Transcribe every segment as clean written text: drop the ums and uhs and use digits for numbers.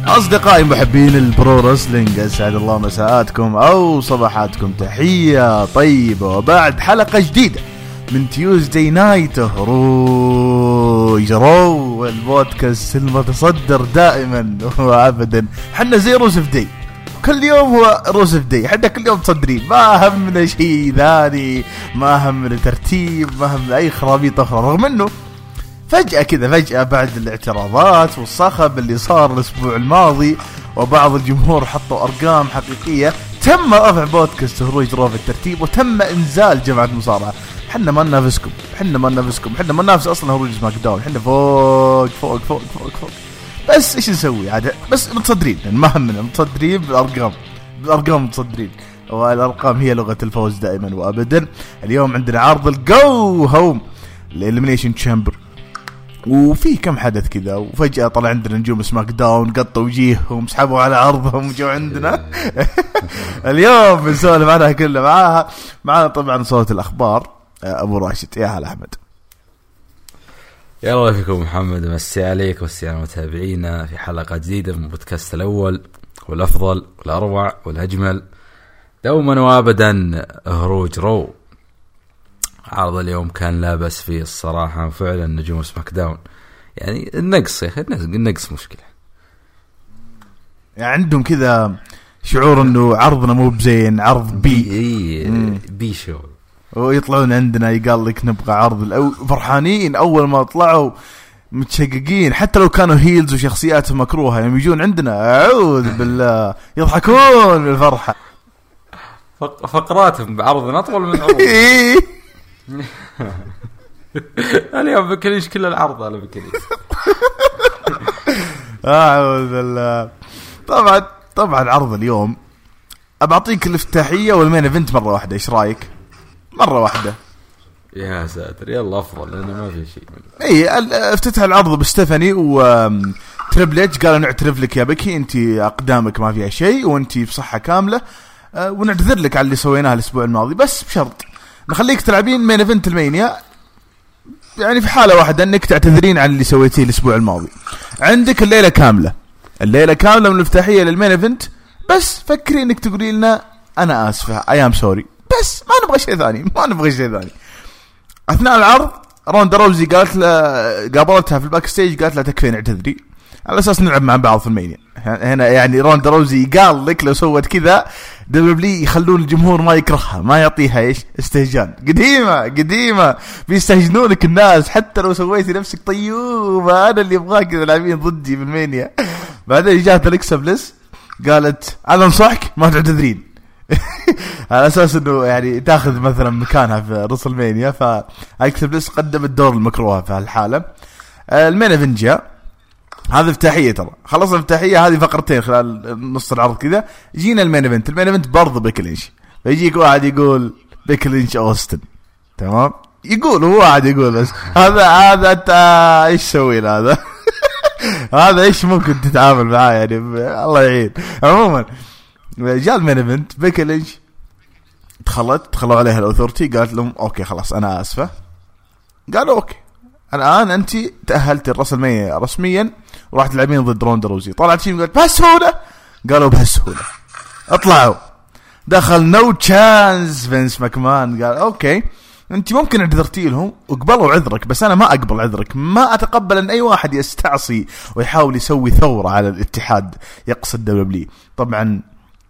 أصدقائي محبين البرو رسلينج، أسعد الله مساءاتكم أو صباحاتكم، تحية طيبة وبعد حلقة جديدة من تيوزداي نايت هروج رو، البودكاست المتصدر دائما وأبدا. حنا زي روسف داي، كل يوم هو روسف داي، حنا كل يوم متصدرين، ما همنا شيء ثاني، ما همنا ترتيب، ما همنا أي خرابيط أخرى. رغم أنه فجأة بعد الاعتراضات والصخب اللي صار الأسبوع الماضي وبعض الجمهور حطوا أرقام حقيقية، تم رفع بودكاست هروج رو في الترتيب وتم إنزال جماعة المصارعة. حنا ما ننافسكم، حنا ما ننافس أصلا هروج سماك داون، حنا فوق. بس إيش نسوي عاد؟ بس متصدرين، ما همنا متصدرين بالأرقام متصدرين، والأرقام هي لغة الفوز دائما وأبدا. اليوم عندنا عرض الجو هوم الإليمينيشن تشامبر، وفي كم حدث كذا، وفجأة طلع عندنا نجوم سماك داون قطوا وجيههم سحبوا على عرضهم وجوا عندنا. اليوم بنسولف عنها كلها. معانا طبعا صوت الأخبار أبو راشد. يا هلا أحمد. يا الله فيكم محمد، مسي عليك ومسي على متابعينا في حلقة جديدة من بودكاست الأول والأفضل والأروع والأجمل دوما وابدا هروج رو. عرض اليوم كان لا بس فيه الصراحة، فعلا نجوم سماك داون يعني النقص يا أخي، النقص مشكلة يعني عندهم كذا شعور انه عرضنا مو بزين، عرض بي شو، ويطلعون عندنا يقال لك نبغى عرض فرحانين اول ما طلعوا متشققين، حتى لو كانوا هيلز وشخصياتهم مكروهة، يوم يجون عندنا اعوذ بالله يضحكون بالفرحة. فقراتهم بعرضنا اطول من عرض. اليوم بكليش كل العرض على بكليش. أعوذ بالله. طبعا عرض اليوم أبعطيك الافتتاحية والمين إيفنت مرة واحدة، إيش رأيك؟ مرة واحدة يا ساتر، يلا أفضل لأنه ما في شيء. افتتح العرض بستيفاني وتريبل اتش، قالوا نعترف لك يا بكي، أنت أقدامك ما فيها شيء وأنت بصحة كاملة، ونعتذر لك على اللي سويناه الأسبوع الماضي، بس بشرط نخليك تلعبين مين إيفنت المانيا، يعني في حالة واحدة انك تعتذرين عن اللي سويتيه الاسبوع الماضي. عندك الليلة كاملة من الافتتاحية للمين إيفنت، بس فكري انك تقولي لنا انا اسفة ايام سوري، بس ما نبغى شيء ثاني. اثناء العرض روندا روزي قابلتها في الباك ستيج، قالت لها تكفين اعتذري على اساس نلعب مع بعض في المانيا. هنا يعني روندا روزي قال لك لو سوت كذا دبليو يخلون الجمهور ما يكرهها، ما يعطيها ايش استهجان. قديمة بيستهجنونك الناس حتى لو سويتي نفسك طيوبة، انا اللي ابغاك تلعبين ضدي بالمانيا. بعدين جاءت اليكسا بليس قالت انا انصحك ما تعتذرين، على اساس انه يعني تاخذ مثلا مكانها في رسل مانيا. فاليكسا بليس قدمت دور المكروهة في هالحالة. المين إيفنت جاء، هذا افتتاحية، ترى خلص الافتتاحية هذه فقرتين خلال نص العرض كذا. جينا المين إيفنت برضه بيكلينش، فيجيك واحد يقول بيكلينش أوستن، تمام، يقول هو واحد يقول بس هذا انت ايش سوي هذا؟ هذا ايش ممكن تتعامل معاه يعني؟ الله يعين. عموما جاء المين إيفنت، بيكلينش دخلوا عليها الأوثورتي، قالت لهم اوكي خلاص انا اسفة. قالوا اوكي الآن أنت تأهلت الرسلمية رسميا وراح تلعبين ضد روندا روزي. طلعت فيهم قالت بهالسهولة؟ قالوا بهالسهولة. اطلعوا دخل نو تشانس فينس ماكمان، قال أوكي أنت ممكن اعتذرتي لهم وقبلوا عذرك، بس أنا ما أقبل عذرك، ما أتقبل أن أي واحد يستعصي ويحاول يسوي ثورة على الاتحاد يقصد دبليو. طبعا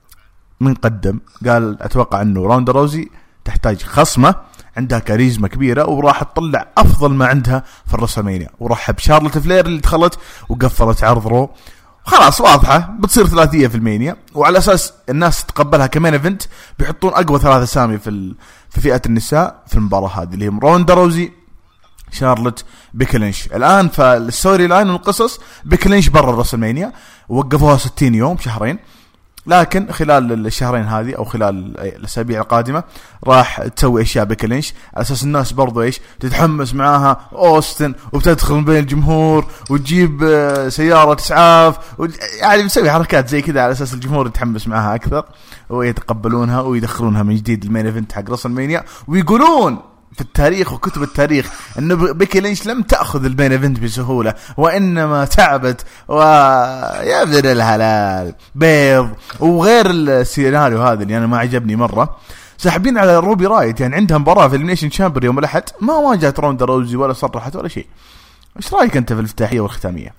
من قدم قال أتوقع أنه روندا روزي تحتاج خصمة عندها كاريزما كبيرة وراح تطلع أفضل ما عندها في الرسلمانيا، ورحب شارلوت فلير اللي دخلت وقفلت عرض رو. خلاص واضحة بتصير ثلاثية في المانيا، وعلى أساس الناس تتقبلها كمان إيفنت بيحطون أقوى ثلاثة سامي في فئة النساء في المباراة هذه اللي هم روندا روزي شارلوت بيكلينش. الآن فالستوري لاين والقصص بيكلينش برا الرسلمانيا، وقفوها 60 يوم، شهرين، لكن خلال الشهرين هذه أو خلال الأسابيع القادمة راح تسوي أشياء بيكلينش على أساس الناس برضو إيش تتحمس معاها أوستن، وبتدخل من بين الجمهور وتجيب سيارة إسعاف، يعني بتسوي حركات زي كذا على أساس الجمهور يتحمس معاها أكثر ويتقبلونها ويدخلونها من جديد المين إيفنت حق رسل مانيا، ويقولون في التاريخ وكتب التاريخ انه بيكي لينش لم تاخذ المين ايفنت بسهوله، وانما تعبت ويا ابن الهلال بيض. وغير السيناريو هذا اللي انا ما عجبني مره، ساحبين على روبي رايت، يعني عندها مباراه في النيشن شامبر يوم الاحد ما واجهت روندا روزي ولا صرحت ولا شيء. ايش رايك انت في الافتتاحيه والختاميه؟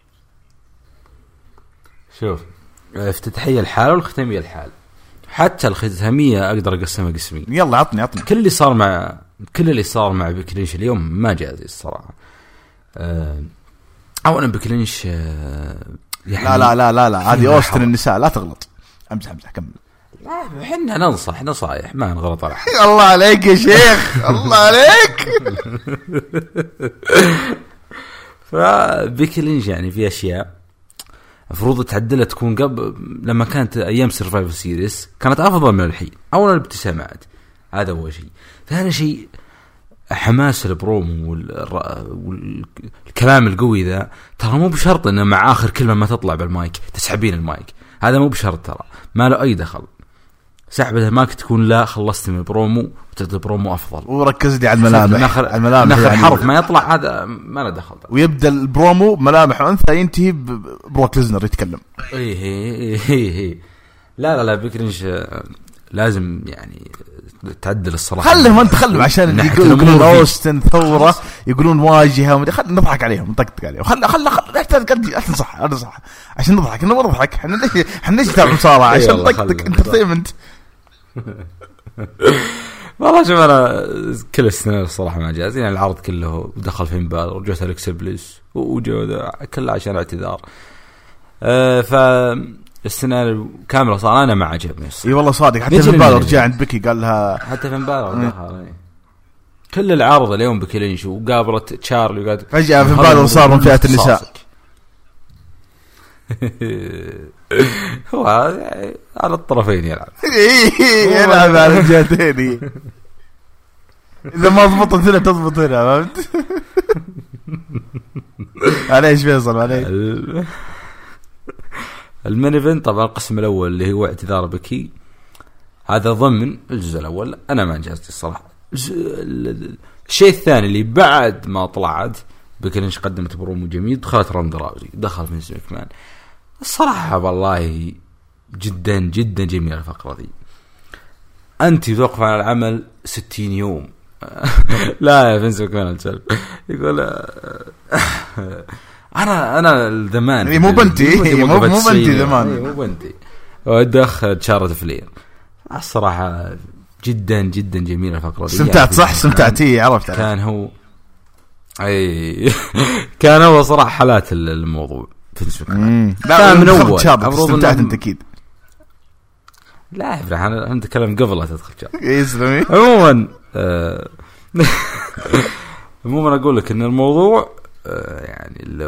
شوف، الافتتاحيه الحاله والختاميه الحاله، حتى الختاميه اقدر اقسمها قسمين. يلا عطني كل اللي صار مع بيكي لينش اليوم ما جاز الصراحه. اولا بيكي لينش يعني لا هذه اوستن النساء، لا تغلط. امزح كمل. لا احنا ننصح نصايح ما نغلط على حد. الله عليك يا شيخ الله عليك. فبيكي لينش يعني في اشياء المفروض تعدلها تكون قبل، لما كانت ايام سيرفايفر سيريس كانت افضل من الحين. اولا الابتسامات، هذا اول شيء. ثاني شيء حماس البرومو والكلام القوي ذا، ترى مو بشرط انه مع اخر كلمه ما تطلع بالمايك تسحبين المايك، هذا مو بشرط، ترى ما له اي دخل. سحبة ماك تكون لا خلصت من البرومو وتبدا برومو افضل، وركز لي على الملامح. ناخر يعني حرف ما يطلع هذا ما له دخل. ويبدا البرومو ملامح انثى ينتهي بروك ليزنر يتكلم. ايه لا بيكرنش لازم يعني تعدل الصراحه. خلهم عشان يقولون اوستن ثوره، يقولون واجهه، خلينا نضحك عليهم نطقطق عليهم. خل صح عشان نضحك. انا ما نضحك، احنا ليش نتابع مصارعه عشان نطقطق انترتينمنت. والله شوف انا كل السنه الصراحه ما جاز، يعني العرض كله دخل في مبال ورجعت الكس بليس وجو كله عشان اعتذار. فالسنه كامله صار انا ما عجبني الصراحه. اي والله صادق، حتى في مبال رجع عند بيكي قال لها، حتى في مبال دخل كل العرض اليوم بيكي لينش وقابلت تشارلي وقالت فجاه في مبال صار من فئه النساء. هو على الطرفين يلعب. يلعب على الجهتين. إذا ما ضبطت هنا تضبط هنا، فهمت؟ عليش فيصل عليك. المين ايفنت طبعا القسم الأول اللي هو اعتذار بكي، هذا ضمن الجزء الأول، أنا ما انجزت الصراحة. الشيء الثاني اللي بعد ما طلعت بكي لينش قدمت برومو جميل، دخلت روندا راوزي، دخل في نسمة كمان الصراحة والله جدا جدا جميلة الفقرة دي. أنت توقف على العمل 60 يوم. لا يا فينس ماكمان يقول أنا الزمان مو بنتي مو بنتي زمان مو بنتي ودخل شارة فلير. الصراحة جدا جدا جميلة الفقرة دي. استمتعت صح؟ استمتعتي عرفت. كان هو كان هو صراحة حالات الموضوع لا من اول استمتعت انت اكيد. لا احنا نتكلم قبل لا تدخل يسلمي. عموما اقول لك ان الموضوع يعني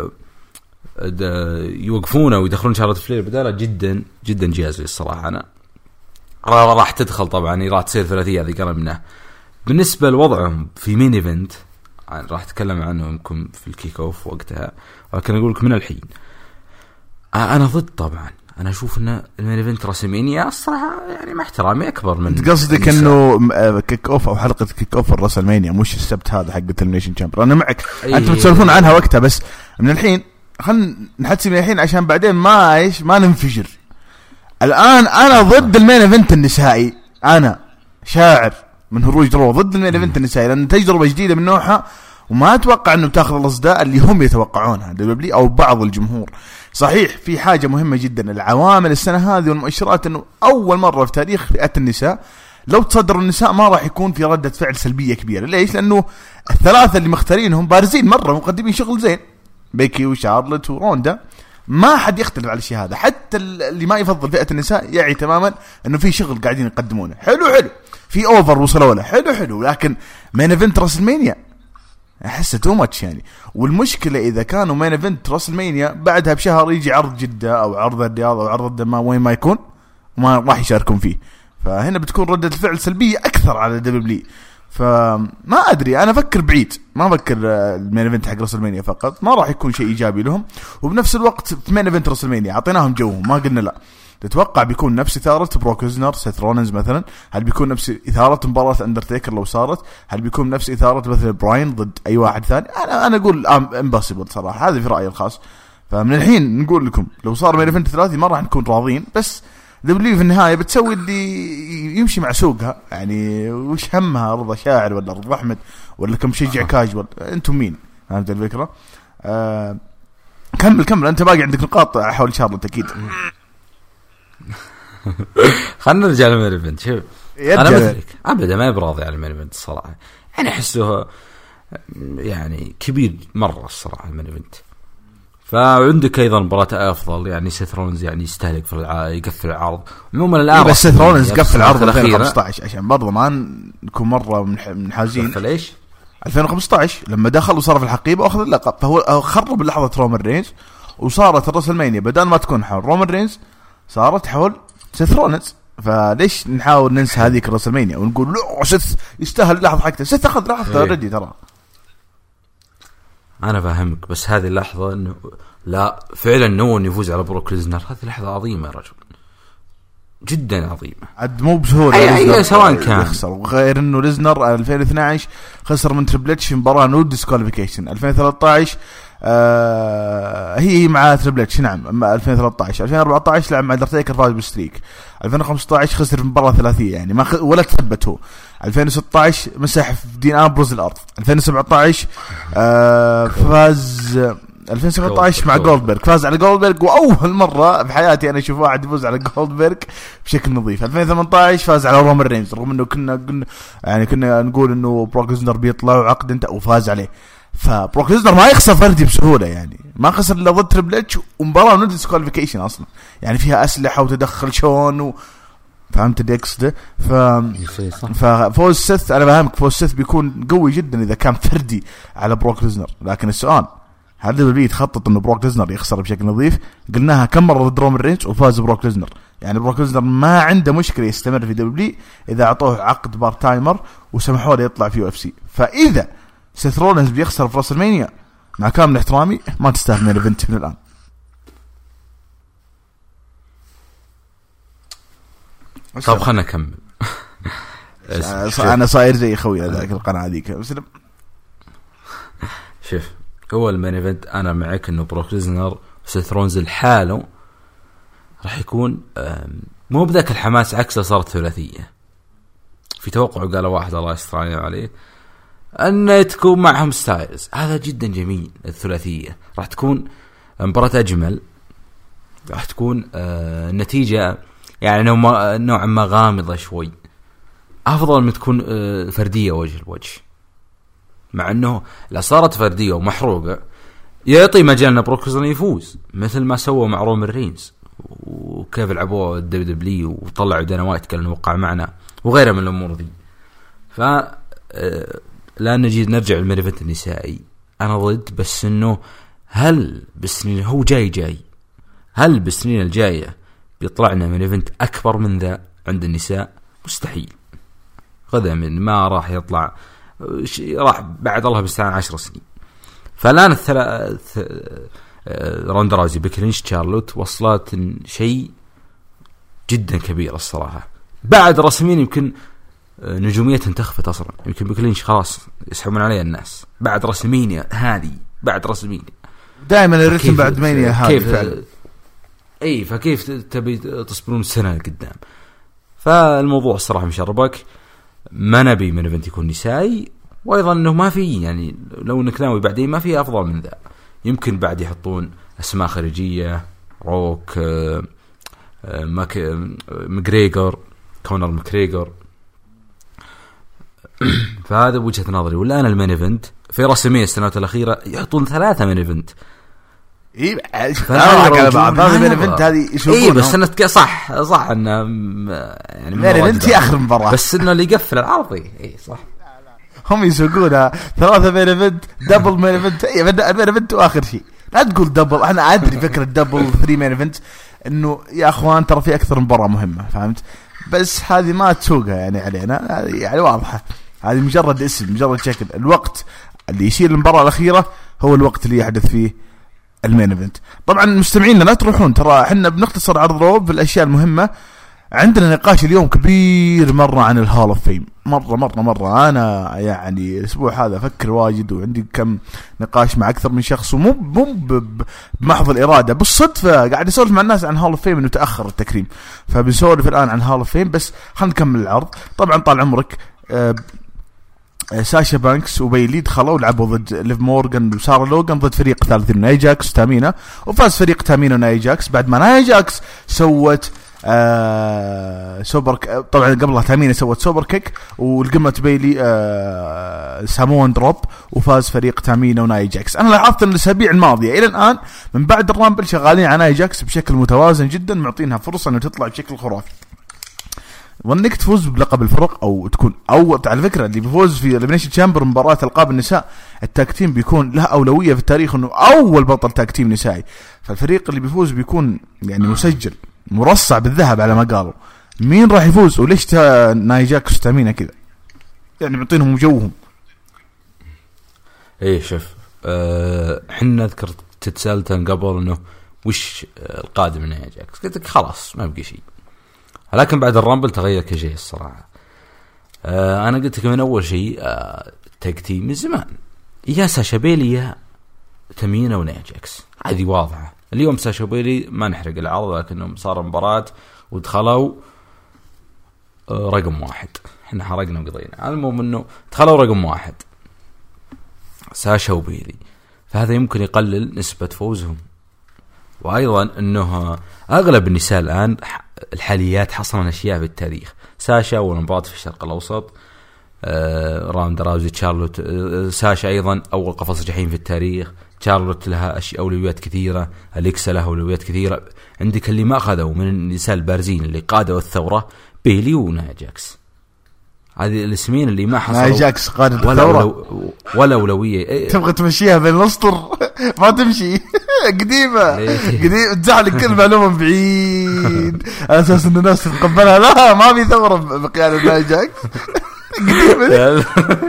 يوقفونه ويدخلون شارلوت فلير بداله جدا جدا جاهز الصراحه. انا راح تدخل طبعا راح تصير ثلاثيه هذه قرب منه. بالنسبه لوضعهم في مين ايفنت راح اتكلم عنه يمكن في الكيك اوف وقتها، ولكن اقول لك من الحين انا ضد. طبعا انا اشوف ان المين ايفنت راسلمانيا الصراحه يعني مع احترامي اكبر من. انت قصدك انه كيك اوف او حلقه كيك اوف الراسلمانيا مش السبت هذا حق النيشن تشامبر؟ انا معك. انتم تسولفون عنها وقتها، بس من الحين خلينا نحسب من الحين عشان بعدين ما ننفجر. الان انا ضد المين ايفنت النسائي، انا شاعر من هروج درو ضد المين ايفنت النسائي، لان تجربه جديده من نوعها وما اتوقع انه تاخذ الاصداء اللي هم يتوقعونها دبليو او بعض الجمهور. صحيح في حاجه مهمه جدا، العوامل السنه هذه والمؤشرات، انه اول مره في تاريخ فئه النساء لو تصدروا النساء ما راح يكون في رده فعل سلبيه كبيره. ليش؟ لانه الثلاثه اللي مختارينهم بارزين مره، مقدمين شغل زين، بيكي وشارلوت وروندا، ما حد يختلف على الشيء هذا. حتى اللي ما يفضل فئه النساء يعي تماما انه في شغل قاعدين يقدمونه حلو في اوفر وصلوا له حلو، لكن مين ايفنت راسلمانيا احس تو ماتش يعني. والمشكله اذا كانوا مين ايفنت راسلمانيا بعدها بشهر يجي عرض جده او عرض الرياض او عرض الدمام وين ما يكون وما راح يشاركون فيه، فهنا بتكون ردة الفعل سلبيه اكثر على دبليو. فما ادري، انا افكر بعيد، ما افكر المين ايفنت حق راسلمانيا فقط ما راح يكون شيء ايجابي لهم. وبنفس الوقت في مين ايفنت راسلمانيا اعطيناهم جوهم، ما قلنا لا، تتوقع بيكون نفس إثارة بروك ليزنر سيث رولينز مثلا؟ هل بيكون نفس إثارة مباراة أندرتيكر لو صارت؟ هل بيكون نفس إثارة مثلا براين ضد أي واحد ثاني؟ أنا أقول امبوسيبل صراحة، هذا في رأيي الخاص. فمن الحين نقول لكم لو صار مين إيفنت ثلاثي ما راح نكون راضين، بس دبليو في النهاية بتسوي اللي يمشي مع سوقها. يعني وش همها رضا شاعر ولا رضا أحمد ولا كم شجع كاجوال؟ أنتم مين؟ فهمت الفكرة؟ كمل أنت باقي عندك نقاط حول شارلوت أكيد. خلنا نرجع للمين إيفنت. شوف أنا مثلك أبدا ما براضي على المين إيفنت الصراحة، يعني أحسه يعني كبير مرة الصراحة المين إيفنت. فعندك ايضا مباراة افضل، يعني سيث رولينز يعني يستهلك في يقفل العرض عموما الان. بس سيث رولينز قفل العرض 2015 عشان برضه ما نكون مره منحازين. قفل ايش 2015 لما دخل وصار في الحقيبه واخذ اللقب، فهو خرب لحظه رومان رينز، وصارت الرسلمانيا بدل ما تكون حول رومان رينز صارت حول سيث رولينز. فليش نحاول ننسى هذيك الرسلمانيا ونقول لا سيث يستاهل اللحظه حقته؟ سيث اخذ لحظته اوريدي ترى. أنا فاهمك، بس هذه اللحظة إنه لا فعلا نون يفوز على بروك ليزنر، هذه لحظة عظيمة يا رجل، جدا عظيمة. عد مو بسهولة أي سواء كان يخسر، وغير إنه ليزنر 2012 خسر من تريبل اتش في مباراة نو ديسكواليفيكيشن. 2013 هي مع تريبل اتش نعم 2013. 2014 لعب مع أندرتيكر فاز بالستريك. 2015 خسر في مباراة ثلاثية يعني ما ولا تثبت هو. 2016 مسح في دين أمبروز الأرض. 2017 فاز 2017 مع جولدبرغ، فاز على جولدبرغ، وأول مرة بحياتي أنا أشوف واحد يفوز على جولدبرغ بشكل نظيف. 2018 فاز على رومان رينز، رغم إنه كنا نقول إنه بروك ليزنر بيطلع وعقد انت وفاز عليه. فبروك ليزنر ما يخسر فردي بسهولة، يعني ما خسر إلا ضد تريبل اتش ومباراة نو ديسكواليفيكيشن أصلا، يعني فيها أسلحة وتدخل شون فهمت الديكس ده. ففوز سيث أنا فاهمك، فوز سيث بيكون قوي جدا إذا كان فردي على بروك ليزنر. لكن السؤال هل دبليو تخطط إنه بروك ليزنر يخسر بشكل نظيف؟ قلناها كم مرة ضد رومان رينز وفاز بروك ليزنر. يعني بروك ليزنر ما عنده مشكلة يستمر في دبليو إذا أعطوه عقد بار تايمر وسمحوا له يطلع في يو اف سي. فإذا سيث رولينز بيخسر في راسلمانيا مع كامل احترامي ما تستاهل من الايفنت من الآن. طب خلنا نكمل. أنا صاير زي خوي ذاك القناة ذيك. شوف هو المين ايفنت أنا معك إنه بروك ليزنر وسيث رولينز الحاله راح يكون مو بذاك الحماس، عكسه صارت ثلاثية. في توقع قال واحد الله يستر عليه أن تكون معهم ستايلز، هذا جدا جميل. الثلاثية راح تكون مباراة أجمل، راح تكون النتيجة يعني نوعا ما غامضة شوي، أفضل من تكون فردية وجه الوجه. مع أنه لا صارت فردية ومحروقة يعطي مجالنا بروك ليزنر يفوز مثل ما سووا مع رومان رينز، وكيف لعبوه الدبليو وطلعوا دانا وايت قال انه وقع معنا وغيرها من الامور دي. ف لا نجي نرجع للمين ايفنت النسائي، انا ضد، بس انه هل بالسنين هو جاي هل بالسنين الجايه بيطلعنا مين ايفنت اكبر من ذا عند النساء؟ مستحيل. غدا من ما راح يطلع، راح بعد الله بستان 10 سنين. فالان روندا راوزي بكلينش شارلوت وصلت شيء جدا كبير الصراحة. بعد رسمين يمكن نجومية انتخفت أصلا، يمكن بكلينش خلاص يسحبون عليها الناس بعد رسمينيا هذه. بعد رسمينيا دائما الرسم بعد مانيا هذه اي، فكيف تبي تصبرون سنة قدام؟ فالموضوع الصراحة مشربك. ما نبي من ايفنت يكون نسائي، وايضا انه ما في يعني لو انك ناوي بعدين ما في افضل من ذا. يمكن بعد يحطون اسماء خارجية، روك، ماكريغور، كونر ماكريغور. فهذا بوجهة نظري. ولا أنا المين إيفنت في رسمية السنوات الأخيرة يحطون 3 مين إيفنت. إيه على بعض هذا مين إيفنت هذه يشوفون. إيه بس أنا صح إنه يعني مين إيفنت آخر مباراة، بس إنه اللي يقفل العرض. إيه صح، هم يسوقونها 3 مين إيفنت، دبل مين إيفنت. إيه مين إيفنت وآخر شيء لا تقول دبل. أنا أدري فكرة دبل 3 مين إيفنت إنه يا أخوان ترى في أكثر مباراة مهمة، فهمت؟ بس هذه ما تسوقها يعني علينا، يعني واضحة. هذه مجرد اسم، مجرد شكل. الوقت اللي يشيل المباراة الأخيرة هو الوقت اللي يحدث فيه المين ايفنت. طبعا مستمعينا لا تروحون، ترى احنا بنختصر عرض رو بالاشياء المهمه. عندنا نقاش اليوم كبير مرة عن الهول اوف فيم، مرة أنا يعني الأسبوع هذا أفكر واجد، وعندي كم نقاش مع أكثر من شخص، ومو بمحض الإرادة، بالصدفة قاعد أسولف مع الناس عن هول اوف فيم إنه تأخر التكريم، فبنسولف الآن عن هول اوف فيم. بس خلينا نكمل العرض. طبعا طال عمرك ساشا بانكس وبيلي دخلوا لعبوا ضد ليف مورغان وسارة لوغان ضد فريق ثالث ناي جاكس وتامينا، وفاز فريق تامينا وناي جاكس بعد ما ناي جاكس سوت سوبر طبعا قبلها تامينا سوت سوبر كيك، والقمة بيلي سامون دروب، وفاز فريق تامينا وناي جاكس. انا لاحظت ان الاسابيع الماضيه الى الان من بعد الرامبل شغالين على ناي جاكس بشكل متوازن جدا، معطينها فرصه انه تطلع بشكل خرافي. وانك تفوز بلقب الفرق او تكون على فكره اللي بيفوز في اليمينيشن تشامبر مباراه القاب النساء التاكتيم بيكون له اولويه في التاريخ، انه اول بطل تاكتيم نسائي، فالفريق اللي بيفوز بيكون يعني مسجل مرصع بالذهب على ما قالوا. مين راح يفوز وليش ناي جاكس تامينا كذا؟ يعني معطينهم جوهم. ايه شوف حنا ذكرت تتسالتن قبل انه وش القادم من ناي جاكس، قلت لك خلاص ما بقي شيء، لكن بعد الرامبل تغير كل شيء الصراحه. انا قلت لك من اول شيء تكتيم من زمان، يا ساشا بيلي يا تامينا وناي جاكس، هذه واضحه. اليوم ساشا بيلي ما نحرق العرض، لكنهم صار مباراة ودخلوا رقم 1، احنا حرقنا وقضينا. المهم انه دخلوا رقم 1 ساشا وبيلي، فهذا يمكن يقلل نسبة فوزهم. وايضا انه اغلب النساء الان الحاليات حصلن اشياء في التاريخ. ساشا اول مباراة في الشرق الاوسط، راند راوزي تشارلوت، ساشا ايضا اول قفص جحيم في التاريخ، تشارلوت لها أولويات كثيرة، أليكسا لها أولويات كثيرة. عندك اللي ما أخذوا من النساء البارزين اللي قادوا الثورة بيلي وناي جاكس، هذه الاسمين اللي ما حصلوا. ناي جاكس قاد الثورة ولا أولوية. تبغى تمشيها بين الأسطر ما تمشي قديمة تزعل كل معلومة من بعيد على أساس إن الناس تتقبلها. لا ما في ثورة بقيادة ناي جاكس قديمة.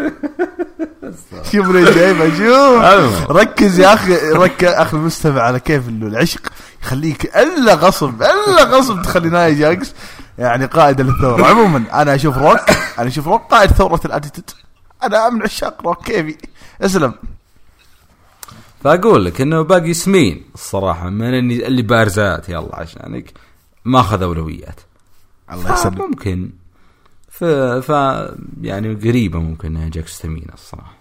شوف ليش جايبه، شوف ركز يا أخي المستمع على كيف إنه العشق يخليك إلا غصب تخلي ناي جاكس يعني قائد للثورة. عموما أنا أشوف روك قائد ثورة الأتيتود، أنا من عشاق روك. كيفي اسلم. فأقول لك إنه باقي اسمين الصراحة من اللي بارزات يلا عشانك ما أخذ أولويات. الله يسلم. ممكن يعني قريبة ممكن ناي جاكس تامينا الصراحة.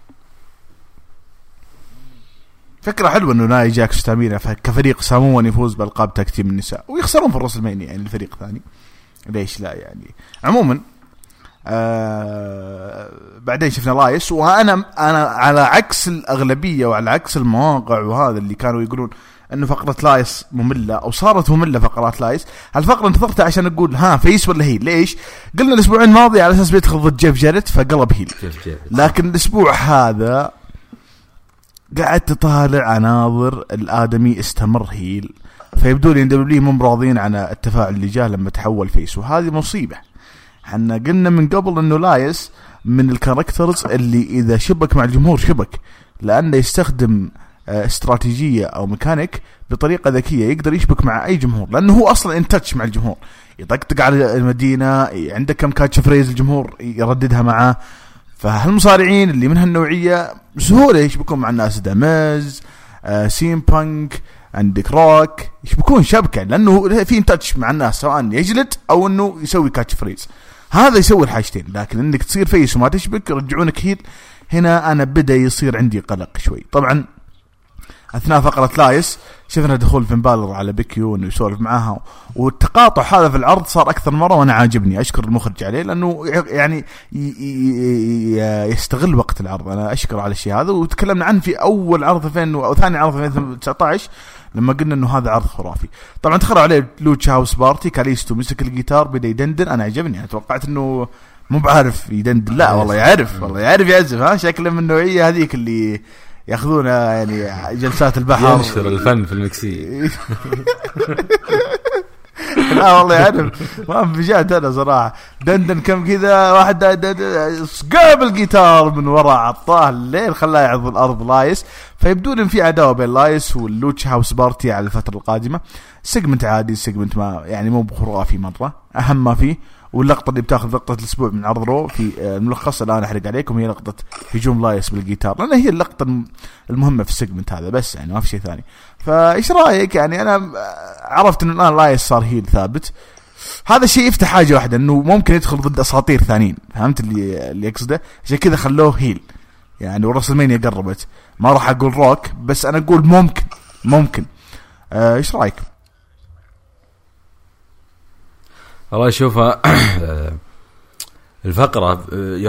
فكرة حلوة إنه ناي جاكس تامينا كفريق سامون يفوز بألقاب تكتيم النساء ويخسرون في الرأس الميني يعني الفريق الثاني، ليش لا يعني. عموما بعدين شفنا لايس، وأنا على عكس الأغلبية وعلى عكس المواقع وهذا اللي كانوا يقولون إنه فقرة لايس مملة أو صارت مملة فقرات لايس. هالفقرة انتظرتها عشان نقول فيس ولا هيل. ليش قلنا الأسبوع الماضي على أساس بيدخل ضد جيف جاريت فقلب هيل، لكن الأسبوع هذا قاعد تطالع عناظر الآدمي استمر هيل، فيبدو لي ان دبليو مو راضين عن التفاعل اللي جاء لما تحول فيس، وهذه مصيبة. حنا قلنا من قبل انه لايس من الكاركترز اللي اذا شبك مع الجمهور شبك، لانه يستخدم استراتيجية او ميكانيك بطريقة ذكية يقدر يشبك مع اي جمهور، لانه هو اصلا انتاتش مع الجمهور، يطقطق على المدينة، عنده كم كاتش فريز الجمهور يرددها معاه. فهالمصارعين اللي من هالنوعية بسهولة يشبكون مع الناس، دامز سيم بانك عندك روك يشبكون شبكة، لأنه في انتاتش مع الناس سواء يجلد أو أنه يسوي كاتش فريز، هذا يسوي الحاجتين. لكن أنك تصير فيس وما تشبك يرجعونك هيل، هنا أنا بدأ يصير عندي قلق شوي. طبعا أثناء فقرة لايس شفنا دخول فين بالر على بيكيو انه يسولف معاها، والتقاطع هذا في العرض صار اكثر مره وانا عاجبني، اشكر المخرج عليه لانه يعني يستغل وقت العرض، انا اشكر على الشيء هذا. وتكلمنا عنه في اول عرض 2000 او ثاني عرض 2019 لما قلنا انه هذا عرض خرافي. طبعا دخلوا عليه لوتش هاوس بارتي، كاليستو مسك الجيتار بدا يدندن، انا عجبني، انا توقعت انه مو بعارف يدندن، لا والله يعرف، والله يعرف يعزف، شكله من النوعيه هذيك اللي ياخذون يعني جلسات البحر، ينشر الفن في المكسيك. لا والله يعرف ما انفجعت انا صراحه. دندن كم كذا واحد قاب الجيتار من وراء عطاه الليل خلاه يعض الارض لايس. فيبدون ان في عداوه بين لايس واللوتش هاوس بارتي على الفتره القادمه. سيجمنت عادي، سيجمنت ما يعني مو بخرافي مره. اهم ما فيه واللقطه اللي بتاخذ لقطه الاسبوع من عرض رو في الملخص الان احرق عليكم هي لقطه هجوم لايس بالجيتار، لان هي اللقطه المهمه في السيجمنت هذا بس، يعني ما في شيء ثاني. فايش رايك؟ يعني انا عرفت ان الان لايس صار هيل ثابت. هذا الشيء يفتح حاجه واحده، انه ممكن يدخل ضد اساطير ثانيين، فهمت اللي يقصده؟ عشان كذا خلوه هيل يعني. ورسلمانيا قربت، ما راح اقول روك بس انا اقول ممكن. ايش رايك؟ والله شوف الفقرة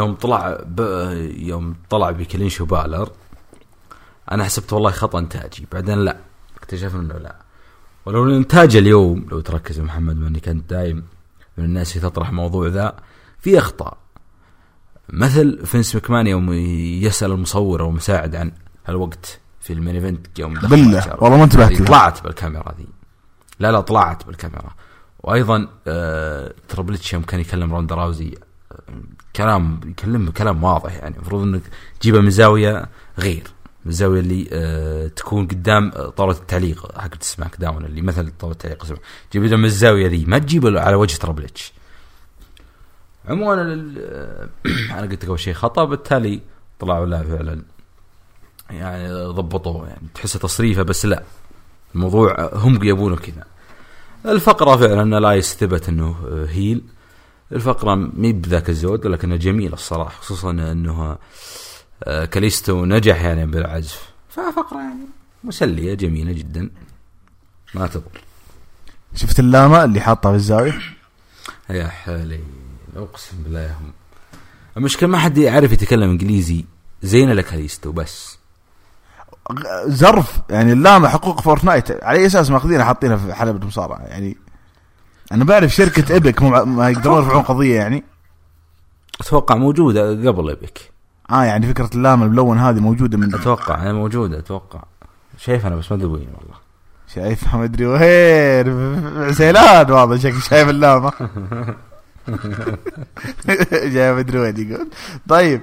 يوم طلع بكلينش وبالر أنا حسبت والله خطأ إنتاجي، بعدين لا اكتشفنا إنه لا. ولو الإنتاج اليوم لو تركز محمد ماني كنت دايم من الناس تطرح موضوع ذا في أخطاء، مثل فينس مكمان يوم يسأل المصور أو مساعد عن الوقت في المين إيفنت يوم بالله والله ما انتبهت، طلعت بالكاميرا ذي. لا طلعت بالكاميرا. وايضا تربلتش يوم كان يكلم روندا راوزي يكلم كلام واضح، يعني المفروض انك تجيبها من زاويه غير من الزاويه اللي تكون قدام طاوله التعليق حق سماك داون، اللي مثل طاوله التعليق جيبها من الزاويه ذي، ما تجيبه على وجه تربلتش. عموما انا قلت اول شيء خطا، بالتالي طلعوا لا فعلا يعني ضبطوه، يعني تحس تصريفه بس لا الموضوع هم يبونه كذا. الفقرة فعلا لا يثبت انه هيل. الفقرة مي بذاك الزود ولكنها جميلة الصراحة، خصوصا انه كاليستو نجح يعني بالعزف، ففقرة يعني مسلية جميلة جدا ما تضر. شفت اللامة اللي حاطها في الزاوية يا حالي اقسم بالله هم المشكلة ما حد يعرف يتكلم انجليزي زين لك كاليستو، بس زرف يعني اللامة حقوق فورتنايت على أي أساس ماخذينها حاطينها في حلبة المصارعة؟ يعني أنا بعرف شركة إيبك ما يقدرون يرفعون قضية، يعني أتوقع موجودة قبل إيبك. يعني فكرة اللامة الملون هذه موجودة من أتوقع أنا موجودة، أتوقع شايف أنا بس ما أدري وين والله. شايفها ما أدري وين سيلان واضح شكل شايف اللامة جاي ما أدري وين يقول. طيب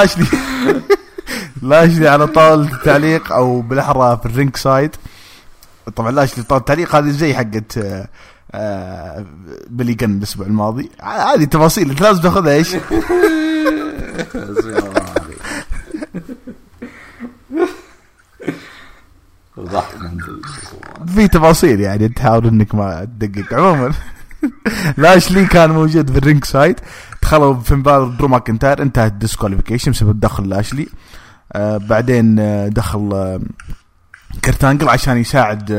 لاشلي على طاولة التعليق او بالاحرى في الرينج سايد. طبعا لاشلي طاولة التعليق هذه زي حقت بلي جن الاسبوع الماضي، هذه تفاصيل انت لازم تاخذها. ايش في تفاصيل يعني تحاول انك ما تدقق. عموما لاشلي كان موجود في الرينج سايد، دخلوا فين بالر درو ماكنتاير، انتهت الديسكواليفيكيشن بسبب دخل لاشلي. بعدين دخل كرتانجل عشان يساعد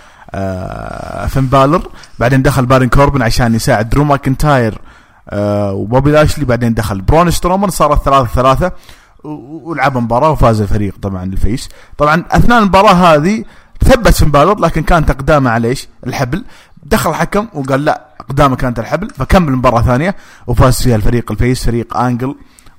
فين بالر، بعدين دخل بارين كوربن عشان يساعد درو ماكنتاير وبوبي لاشلي، بعدين دخل برون سترومان، صارت 3-3 ولعب مباراة وفاز الفريق طبعا الفيس. طبعا أثناء المباراة هذه ثبت فين بالر لكن كانت أقدامه على إيش الحبل، دخل الحكم وقال لا أقدامه كانت الحبل، فكمل مباراة ثانية وفاز فيها الفريق الفيس، فريق أنجل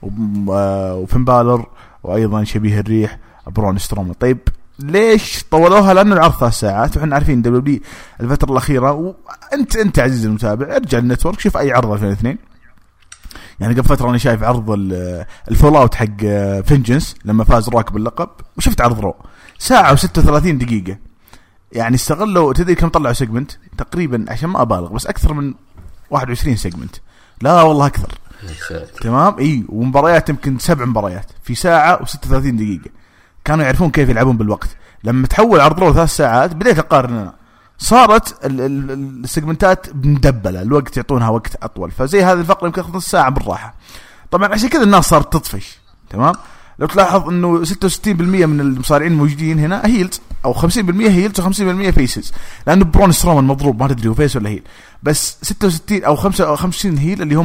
وفين بالر وايضا شبيه الريح برون سترومان. طيب ليش طولوها؟ لانه العرض 3 ساعات وحنا عارفين دبليو الفتره الاخيره، وانت عزيزي المتابع ارجع النتورك شوف اي عرض 2002. يعني قبل فتره انا شايف عرض الفول اوت حق فينجنس لما فاز روك باللقب، وشفت عرض رو 1 ساعة و36 دقيقه. يعني استغلوا، تدري كم طلعوا سيجمنت تقريبا عشان ما ابالغ بس اكثر من 21 سيجمنت، لا والله اكثر. تمام ومباريات يمكن 7 مباريات في 1 ساعة و36 دقيقة. كانوا يعرفون كيف يلعبون بالوقت. لما تحول عرض رو 3 ساعات بديت اقارن انا، صارت السيجمنتات مدبلة، الوقت يعطونها وقت اطول، فزي هذه الفقرة يمكن نص ساعة بالراحة. طبعا عشان كذا الناس صارت تطفش. تمام لو تلاحظ انه 66% من المصارعين الموجودين هنا هيلز، او 50% هيلز و50% فيسز، لانه برون سترومان مضروب ما تدري هو فيس ولا هيل، بس 66 او 55 هيل اللي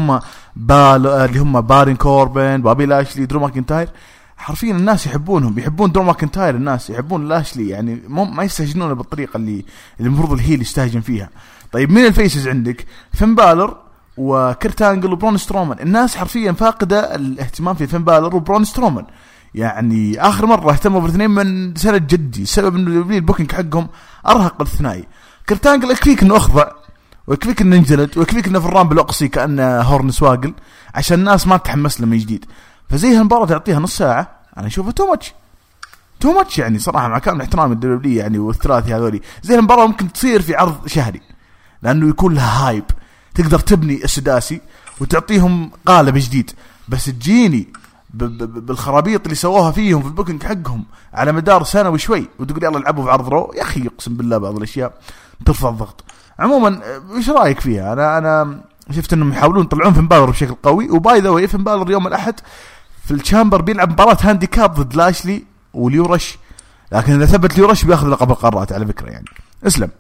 هم بارين كوربن، بابي لاشلي، درو ماكنتاير. حرفيا الناس يحبونهم، يحبون درو ماكنتاير، الناس يحبون لاشلي، يعني ما يستهجنونه بالطريقه اللي المفروض الهيل يستهجن فيها. طيب مين الفيسز عندك؟ فين بالر وكرتانجل وبرون سترومان. الناس حرفيا فاقده الاهتمام في فين بالر وبرون سترومان. يعني اخر مره اهتموا بالاثنين من سنه جدي، السبب انه البوكينج حقهم ارهق الثنائي. كرتانجل يكفيك انه اخضع ويكفيك إن ننجلد، ويكفيك إن في الرامبل أقصي كأنه هورن سواقل عشان الناس ما تتحمس له من جديد. فزي هالمباراة تعطيها نص ساعة أنا أشوفها تو ماتش يعني صراحة، مع كامل احترام الدبليو يعني والثلاثي هذولي. زي المباراة ممكن تصير في عرض شهري لأنه يكون لها هايب، تقدر تبني السداسي وتعطيهم قالب جديد. بس تجيني بالخرابيط اللي سووها فيهم في البوكينج حقهم على مدار سنة وشوي وتقول يلا العبوا في عرض رو، يا أخي يقسم بالله بعض الأشياء ترفع الضغط. عموما إيش رأيك فيها؟ أنا شفت إنهم يحاولون يطلعون فين بالر بشكل قوي. وباي ذا واي فين بالر يوم الأحد في الشامبر بيلعب مباراة هانديكاب ضد لاشلي واليورش، لكن إذا ثبت اليورش بياخذ لقب القارات على فكرة يعني. اسلم.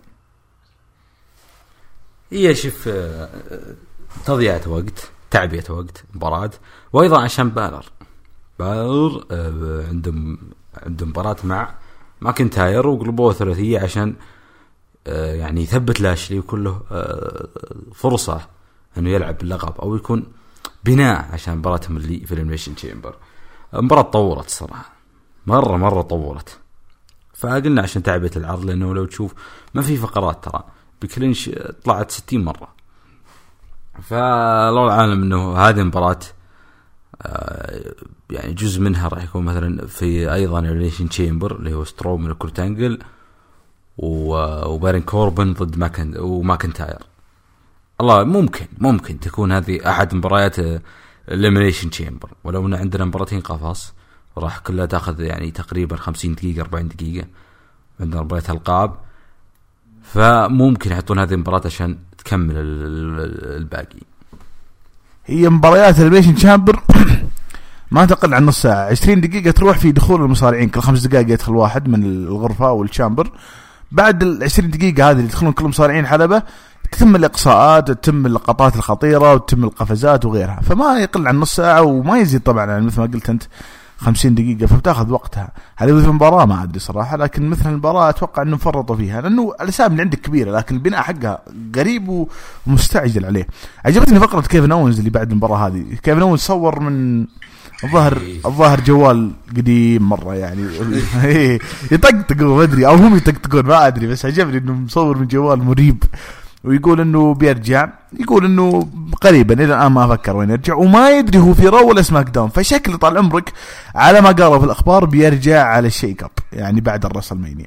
هي شوف تضييع وقت، تعبئة وقت مباراة، وأيضا عشان بالر عندهم مباراة مع ماكنتاير وقلبوه ثلاثية عشان يعني يثبت لاشلي وكله فرصة انه يلعب باللقب او يكون بناء عشان مباراتهم اللي في الإليمينيشن تشامبر. مباراة طورت الصراحة، مرة طورت. فقلنا عشان تعبئة العرض، لانه لو تشوف ما في فقرات ترى بكلينش طلعت 60 مرة. فلو العالم انه هذه مباراة يعني جزء منها راح يكون مثلا في ايضا الإليمينيشن تشامبر اللي هو سترومان وكورتانجل وبارين كوربن ضد ماكنتاير. الله ممكن تكون هذه احد مباريات الإليمينيشن تشامبر، ولو ان عندنا مباراتين قفص راح كلها تاخذ يعني تقريبا 50 دقيقة 40 دقيقة، عندنا مباريات القاب، فممكن يحطون هذه المباراة عشان تكمل الباقي. هي مباريات الإليمينيشن تشامبر ما تقل عن نص ساعة، 20 دقيقة تروح في دخول المصارعين، كل 5 دقائق يدخل واحد من الغرفة أو الشامبر. بعد 20 دقيقة هذه اللي يدخلون كل مصارعين حلبة تتم الإقصاءات، تتم اللقطات الخطيرة، وتتم القفزات وغيرها، فما يقل عن نص ساعة وما يزيد طبعا يعني مثل ما قلت أنت 50 دقيقة، فبتاخذ وقتها. هذه في المباراة ما أدري صراحة، لكن مثل المباراة أتوقع أنه فرطوا فيها لأنه الأسامي اللي عندك كبيرة لكن البناء حقها غريب ومستعجل عليه. عجبتني فقرة كيفن أونز اللي بعد المباراة هذه. كيفن أونز صور من الظاهر جوال قديم مرة يعني يطقطقوا ما أدري أو هم يطقطقون ما أدري، بس عجبني إنه مصور من جوال مريب، ويقول إنه بيرجع، يقول إنه قريبا إلى الآن ما فكر وين يرجع، وما يدري هو في رو ولا سماك داون. فشكل طال عمرك على ما قالوا في الأخبار بيرجع على الشيك أب يعني بعد الرسلمانيا.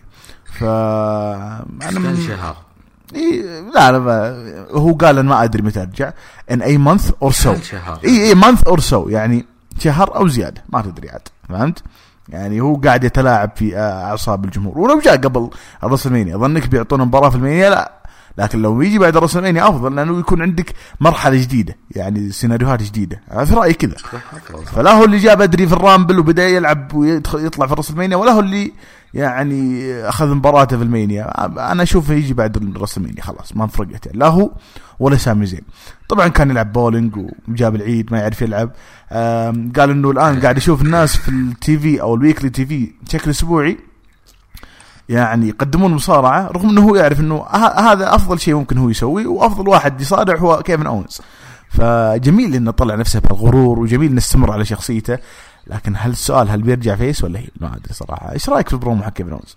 أنا شهر لا هو قال إن ما أدري متى أرجع in a month or so. month or so يعني شهر أو زيادة ما تدري عاد، فهمت يعني. هو قاعد يتلاعب في أعصاب الجمهور، ولو جاء قبل الرسلمانيا أظنك بيعطونا مباراة في المانيا لا، لكن لو يجي بعد الرسلمانيا أفضل لأنه يكون عندك مرحلة جديدة يعني سيناريوهات جديدة. في رأيي كذا. فلا هو اللي جاء بدري في الرامبل وبدأ يلعب ويطلع في الرسلمانيا، ولا هو اللي يعني أخذ مباراته في المانيا. أنا أشوفه يجي بعد الرسلمانيا خلاص ما فرقت يعني، لا هو ولا سامي زين. طبعا كان يلعب بولينج وجاب العيد ما يعرف يلعب. قال إنه الآن قاعد يشوف الناس في التي في أو الويكلي تي في بشكل أسبوعي يعني يقدمون مصارعة، رغم أنه هو يعرف أنه هذا أفضل شيء ممكن هو يسوي، وأفضل واحد يصارع هو كيفن أونز. فجميل إنه طلع نفسه بهالغرور، وجميل إنه استمر على شخصيته. لكن هل السؤال هل بيرجع فيس ولا هي ما أدري صراحة. إيش رأيك في البرومو حق كيفن أونز؟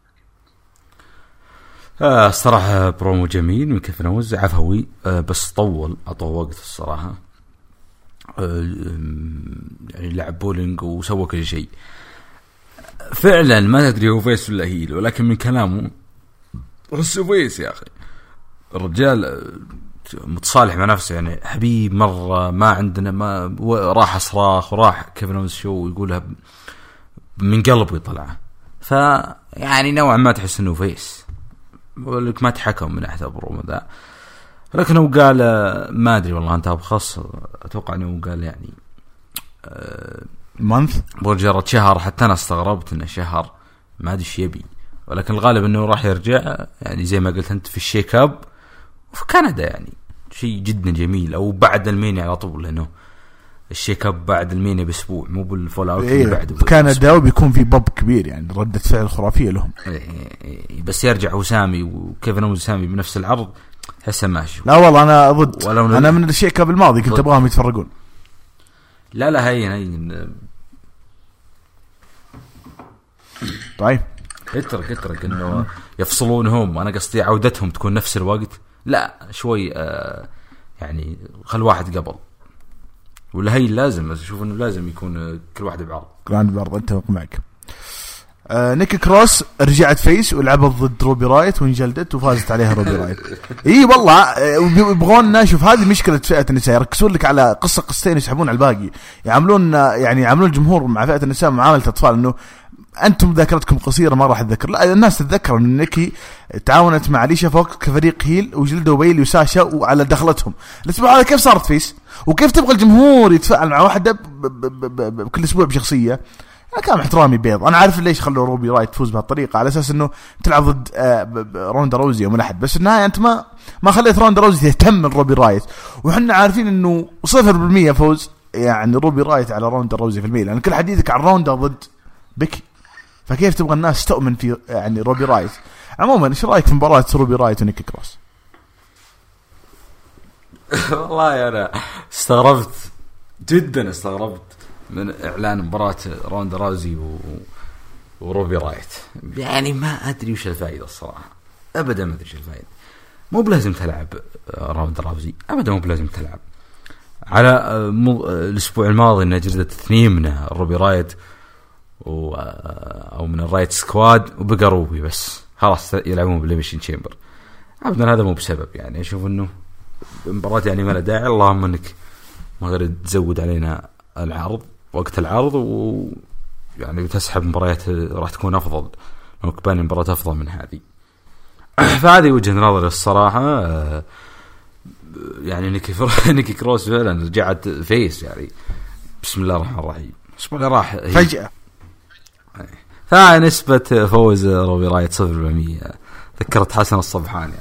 الصراحة برومو جميل من كيفن أونز، عفوي بس طول وقت الصراحة. يعني لعب بولينج وسوى كل شيء فعلا، ما تدري هو فيس ولا هيل، ولكن من كلامه رسو فيس يا أخي. الرجال متصالح مع نفسه يعني حبيب مرة، ما عندنا ما راح صراخ وراح كيفن أونز شو ويقولها من قلبه يطلعه. فيعني نوعا ما تحس انه فيس، ولك ما تحكم من ناحية البرومو ذا. لكن هو قال ما ادري والله انت بخص، اتوقع انه قال يعني مانث برجرة شهر، حتى انا استغربت انه شهر ما ادري ايش يبي، ولكن الغالب انه راح يرجع يعني زي ما قلت انت في الشيك اب وفي كندا، يعني شيء جدا جميل. او بعد المينيا على طول، لانه الشيك اب بعد المينيا باسبوع مو بالفول اوت اللي بعده. في كندا وبيكون في بوب كبير يعني ردة فعل خرافية لهم. بس يرجع وسامي وكيفن وسامي بنفس العرض هسه ماشي. لا والله انا ضد، انا من الشيك اب الماضي كنت ابغاهم يتفرقون. لا هين طيب اترك انه يفصلونهم. انا قصدي عودتهم تكون نفس الوقت لا شوي يعني خل واحد قبل، ولا هي لازم اشوف انه لازم يكون كل واحد بعرض. كل بعرض. اتفق معك. نيكي كروس رجعت فيس ولعبت ضد روبي رايت وانجلدت وفازت عليها روبي رايت. اي والله يبغون نشوف. هذه مشكله فئه النساء، يركزون لك على قصتين يسحبون على الباقي، يعاملون الجمهور مع فئه النساء معامله اطفال، انه انتم ذاكرتكم قصيره ما راح تذكر. لا، الناس تتذكر ان نيكي تعاونت مع ليشا فوق كفريق هيل وجلدوا بيلي وساشا وعلى دخلتهم. الاسبوع هذا كيف صارت فيس؟ وكيف تبغى الجمهور يتفاعل مع واحده بكل اسبوع بشخصيه؟ أنا كان احترامي بيض. أنا عارف ليش خلوا روبي رايت تفوز بهالطريقة، على أساس إنه تلعب ضد روندا روزي ومن أحد، بس النهاية أنت ما خليت روندا روزي تهتم من روبي رايت، وحنا عارفين إنه 0% فوز يعني روبي رايت على روندا روزي في المية، لأن كل حديثك عن روندا ضد بيكي، فكيف تبغى الناس تؤمن في يعني روبي رايت؟ عموما إيش رأيك في مباراة روبي رايت ونيكي كروس؟ والله أنا استغربت جدا، استغربت من إعلان مباراة روندا راوزي وروبي رايت. يعني ما أدري وش الفائدة الصراحة، أبدا ما أدري وش الفائدة. مو بلازم تلعب روندا راوزي أبدا، مو بلازم تلعب. على الأسبوع الماضي إن جلدت 2 من روبي رايت أو من الرايت سكواد وبقى روبي بس، خلاص يلعبون بالليميشن تشامبر. أبدا هذا مو بسبب، يعني أشوف إنه مباراة يعني ما له داعي. اللهم إنك ما غير تزود علينا العرض وقت العرض، ويعني تسحب مباريات راح تكون أفضل، لو كبان مباراة أفضل من هذه. فهذه وجهة نظري الصراحة. يعني نيكي كروس فعلا رجعت فيس، يعني بسم الله الرحمن الرحيم. الأسبوع اللي راح فجأة فنسبة فوز روبي رايت 0%. ذكرت حسن الصبحاني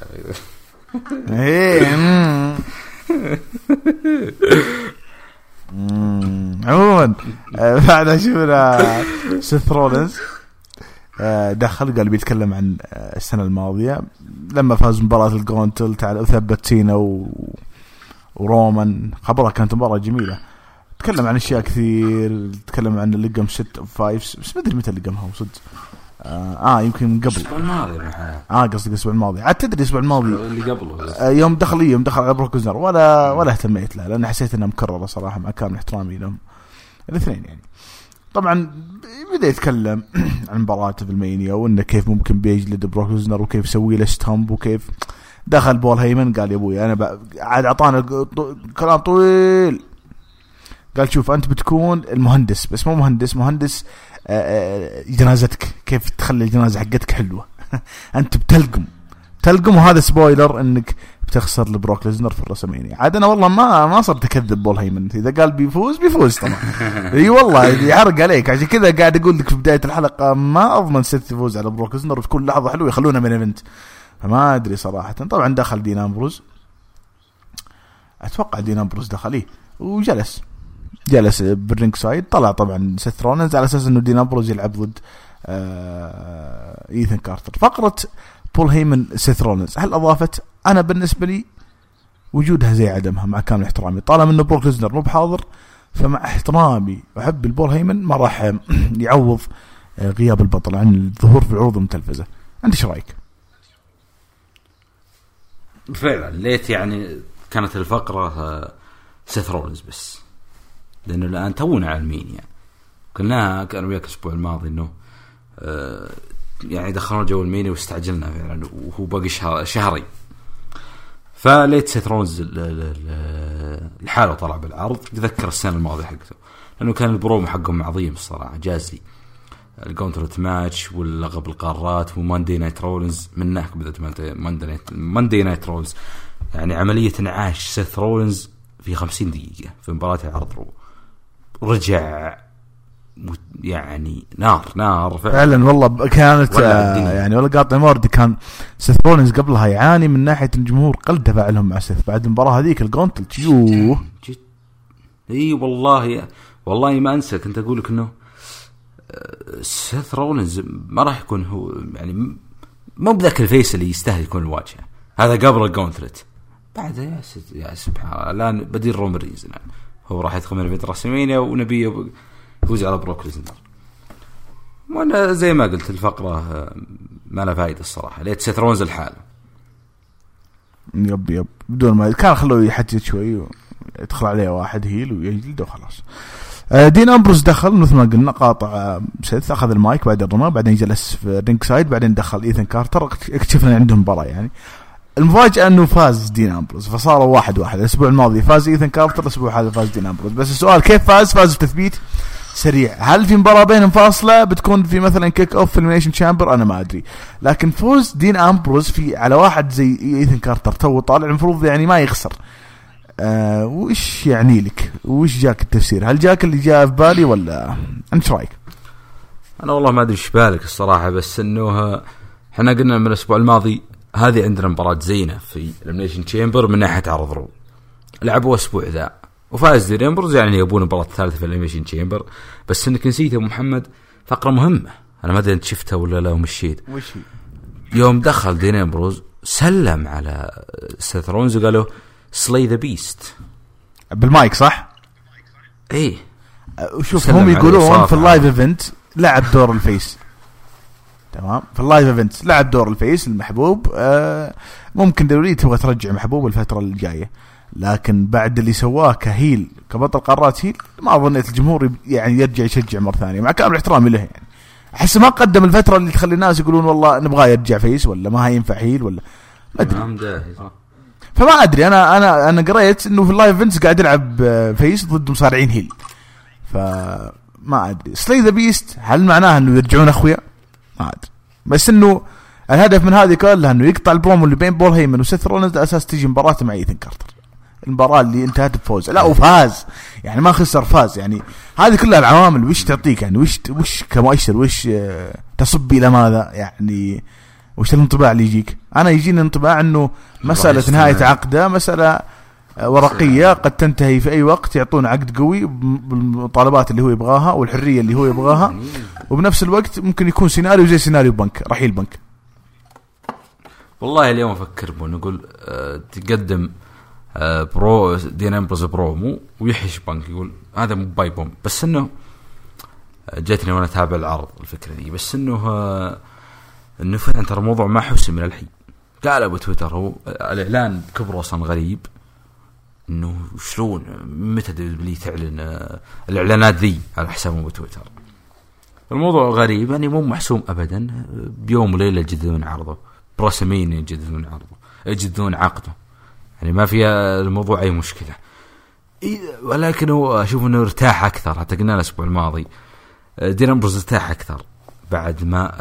عموما بعد شوفنا سيث رولينز دخل قال بيتكلم عن السنة الماضية لما فاز مباراة الجونتل تعال ثبت سينا ورومان. خبرها كانت مباراة جميلة، تكلم عن اشياء كثير، تكلم عن اللقم 6-5 بس ما ادري متى لقمها وصدق. يمكن من قبل الاسبوع الماضي. قصدي الاسبوع الماضي. عاد تدري الاسبوع الماضي اللي قبله يوم دخل على بروك ليزنر ولا اهتميت له، لان حسيت انها مكرره صراحه، مع كامل احترامي لهم الاثنين. يعني طبعا بدا يتكلم عن مباراته في المانيا، وانه كيف ممكن بيجلد بروك ليزنر، وكيف يسوي له ستامب، وكيف دخل بول هيمن قال يا ابوي انا عاد اعطانا كلام طويل. قال شوف انت بتكون المهندس، بس مو مهندس جنازتك، كيف تخلي الجنازة حقتك حلوة. أنت بتلقم وهذا سبويلر إنك بتخسر لبروك ليزنر في الرسمينيا. عاد أنا والله ما صرت أكذب بول هيمن، إذا قال بيفوز طبعا. إي والله يحرق عليك، عشان كذا قاعد أقول لك في بداية الحلقة ما أضمن سيث يفوز على بروك ليزنر، وتكون لحظة حلوة يخلونها من إيفنت، فما أدري صراحة. طبعا دخل دين أمبروز، أتوقع دين أمبروز دخل وجلس بالرينج سايد. طلع طبعا سيث رولينز على اساس انه دين امبروز يلعب ضد ايثن كارتر. فقرة بول هيمن سيث رولينز هل اضافت؟ انا بالنسبة لي وجودها زي عدمها، مع كامل احترامي. طالما انه بروك ليزنر مو بحاضر، فمع احترامي وحب البول هيمن ما راح يعوض غياب البطل عن الظهور في العروض المتلفزة. انت ايش رايك؟ فعلا ليت يعني كانت الفقرة سيث رولينز بس، لأنه الآن تونا عالمين. يعني كان وياك الأسبوع الماضي إنه يعني دخلنا جو الميني واستعجلنا فعلا، وهو باقي شهرين. فليت سيث رولينز الحالة طلع بالعرض تذكر السنة الماضية حقته، لأنه كان البرومو حقهم عظيم الصراحة، جازلي الكونترت ماتش واللقب القارات وماندي نايت رولينز من هناك بدأت ماندي نايت رولينز. يعني عملية انعاش سيث رولينز في 50 دقيقة في مباراة العرض رجع يعني نار فعلا والله كانت يعني والله قاطع موردي. كان سيث رولينز قبلها يعاني من ناحية الجمهور قل تفاعلهم مع سيث بعد المباراة هذيك الجونتل اي والله ما انسى، كنت اقول لك انه سيث رولينز ما راح يكون هو، يعني مو بذاك الفيس اللي يستاهل يكون الواجهة. هذا قبل الجونتلت، بعد يا سبحان الله الان بديل رومان رينز هو راح يدخل من الفيت راسمينيا ونبيه يفوز على بروك ليزنر. وانا زي ما قلت الفقره ما لها فائده الصراحه، ليت سيث رولينز الحال. يب بدون ما كان خلوه يحتج شوي ويدخل عليه واحد هيل ويجلده وخلاص. دين أمبروز دخل مثل ما قلنا قاطع سيث، أخذ المايك بعد الرمى، بعدين جلس في رينج سايد، بعدين دخل إيثن كارتر، اكتشفنا عندهم مباراة. يعني المفاجأة أنه فاز دين أمبروز، فصاروا 1-1. الأسبوع الماضي فاز إيثن كارتر، الأسبوع هذا فاز دين أمبروز. بس السؤال كيف فاز بتثبيت سريع. هل في مباراة بينهم فاصلة بتكون في مثلا كيك اوف في المينيشن تشامبر؟ انا ما ادري. لكن فوز دين امبروز في على واحد زي ايثن كارتر تو طالع المفروض يعني ما يخسر. وش يعني لك؟ وش جاك التفسير؟ هل جاك اللي جاء في بالي ولا انت رايك؟ انا والله ما ادري ايش بالك الصراحه، بس انه احنا قلنا من الاسبوع الماضي هذه عندنا مباراة زينة في المينيشن تشامبر من ناحية عرض رو، لعبوا اسبوع ذا وفاز دين امبروز، يعني يبون المباراة الثالثة في الميشن تشامبر. بس انك نسيت يا ابو محمد فقرة مهمة، انا ما ادري انت شفتها ولا لا ومشيت. وش هي؟ يوم دخل دين امبروز سلم على سيث رولينز وقالوا سلاي ذا بيست بالمايك، صح؟ ايه وشوف هم يقولون في اللايف ايفنت لعب دور الفيس، تمام؟ في اللايف ايفنت لعب دور الفيس المحبوب. ممكن دوري تبغى ترجع محبوب الفترة الجاية، لكن بعد اللي سواه كهيل كبطل قارات هيل ما ظنيت الجمهور يعني يرجع يشجع مرة ثانية، مع كامل احترامي له. يعني أحس ما قدم الفترة اللي تخلي الناس يقولون والله نبغاه يرجع فيس ولا ما هينفع هيل ولا ما أدري. فما أدري. أنا قريت إنه في اللايف ايفنتس قاعد يلعب فيس ضد مصارعين هيل، فما أدري. سلاي ذا بيست هل معناه إنه يرجعون أخويا؟ ما أدري. بس إنه الهدف من هذه كلها إنه يقطع البرومو اللي بين بول هيمن وسيث رولينز على أساس تيجي مباراة مع إيثن كارتر، المباراة اللي انتهت بفوز. لا وفاز، يعني ما خسر، فاز. يعني هذه كلها العوامل وش تعطيك، يعني وش كمؤشر، وش تصب إلى ماذا، يعني وش الانطباع اللي يجيك؟ أنا يجيني انطباع إنه مسألة نهاية عقده مسألة ورقية قد تنتهي في أي وقت، يعطون عقد قوي بالمطالبات اللي هو يبغاها والحرية اللي هو يبغاها، وبنفس الوقت ممكن يكون سيناريو زي سيناريو بنك، رحيل بنك. والله اليوم أفكر نقول تقدم برو دين امبروز برومو ويحش بنك يقول هذا مو باي بوم. بس انه جاتني وانا اتابع العرض الفكره دي، بس انه فعلا ترى الموضوع ما حسم من الحين. قال ابو تويتر هو الاعلان كبره اصلا غريب، انه شلون متى دبليو تعلن الاعلانات ذي على حساب ابو تويتر. الموضوع غريب، يعني مو محسوم ابدا. بيوم وليله يجددون عرضه، برسمين يجددون عرضه، يجددون عقده، يعني ما فيها الموضوع أي مشكلة. ولكن هو أشوف أنه ارتاح أكثر. حتى قلنا الأسبوع الماضي دين امبروز ارتاح أكثر بعد ما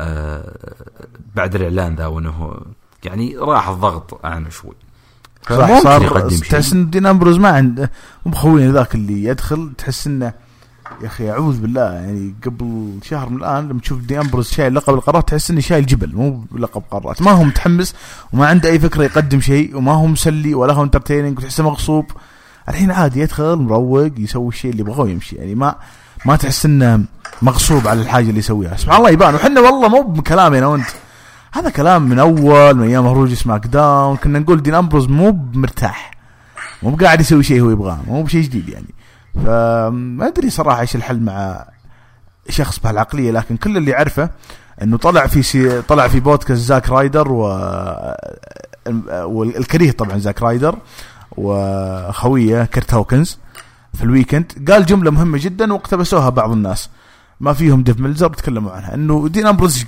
بعد الإعلان ذا، وأنه يعني راح الضغط عنه شوي. صار تحس إن دين امبروز ما عنده مخوين ذاك اللي يدخل تحس إنه يا أخي أعوذ بالله. يعني قبل شهر من الآن لما تشوف دين امبروز شايل لقب القارات تحس إنه شايل جبل مو لقب قارات. ما هو متحمس وما عنده أي فكرة يقدم شيء، وما هو مسلي ولا هو انترتينينج، وتحسه مغصوب. الحين عادي يدخل مروق يسوي الشيء اللي يبغاه ويمشي. يعني ما تحس إنه مغصوب على الحاجة اللي يسويها. سبحان الله يبان. وحنا والله مو بكلامي أنا وأنت، هذا كلام من أول من أيام هروج سماك داون كنا نقول دين امبروز مو مرتاح، مو قاعد يسوي شيء هو يبغاه، مو بشيء جديد يعني. فما أدري صراحة إيش الحل مع شخص بهالعقلية. لكن كل اللي عرفه إنه طلع في بودكاست زاك رايدر والكريه طبعا زاك رايدر وخويه كيرت هوكنز في الويكند، قال جملة مهمة جدا واقتبسوها بعض الناس ما فيهم ديف ميلزر تكلموا عنها. إنه دين امبروز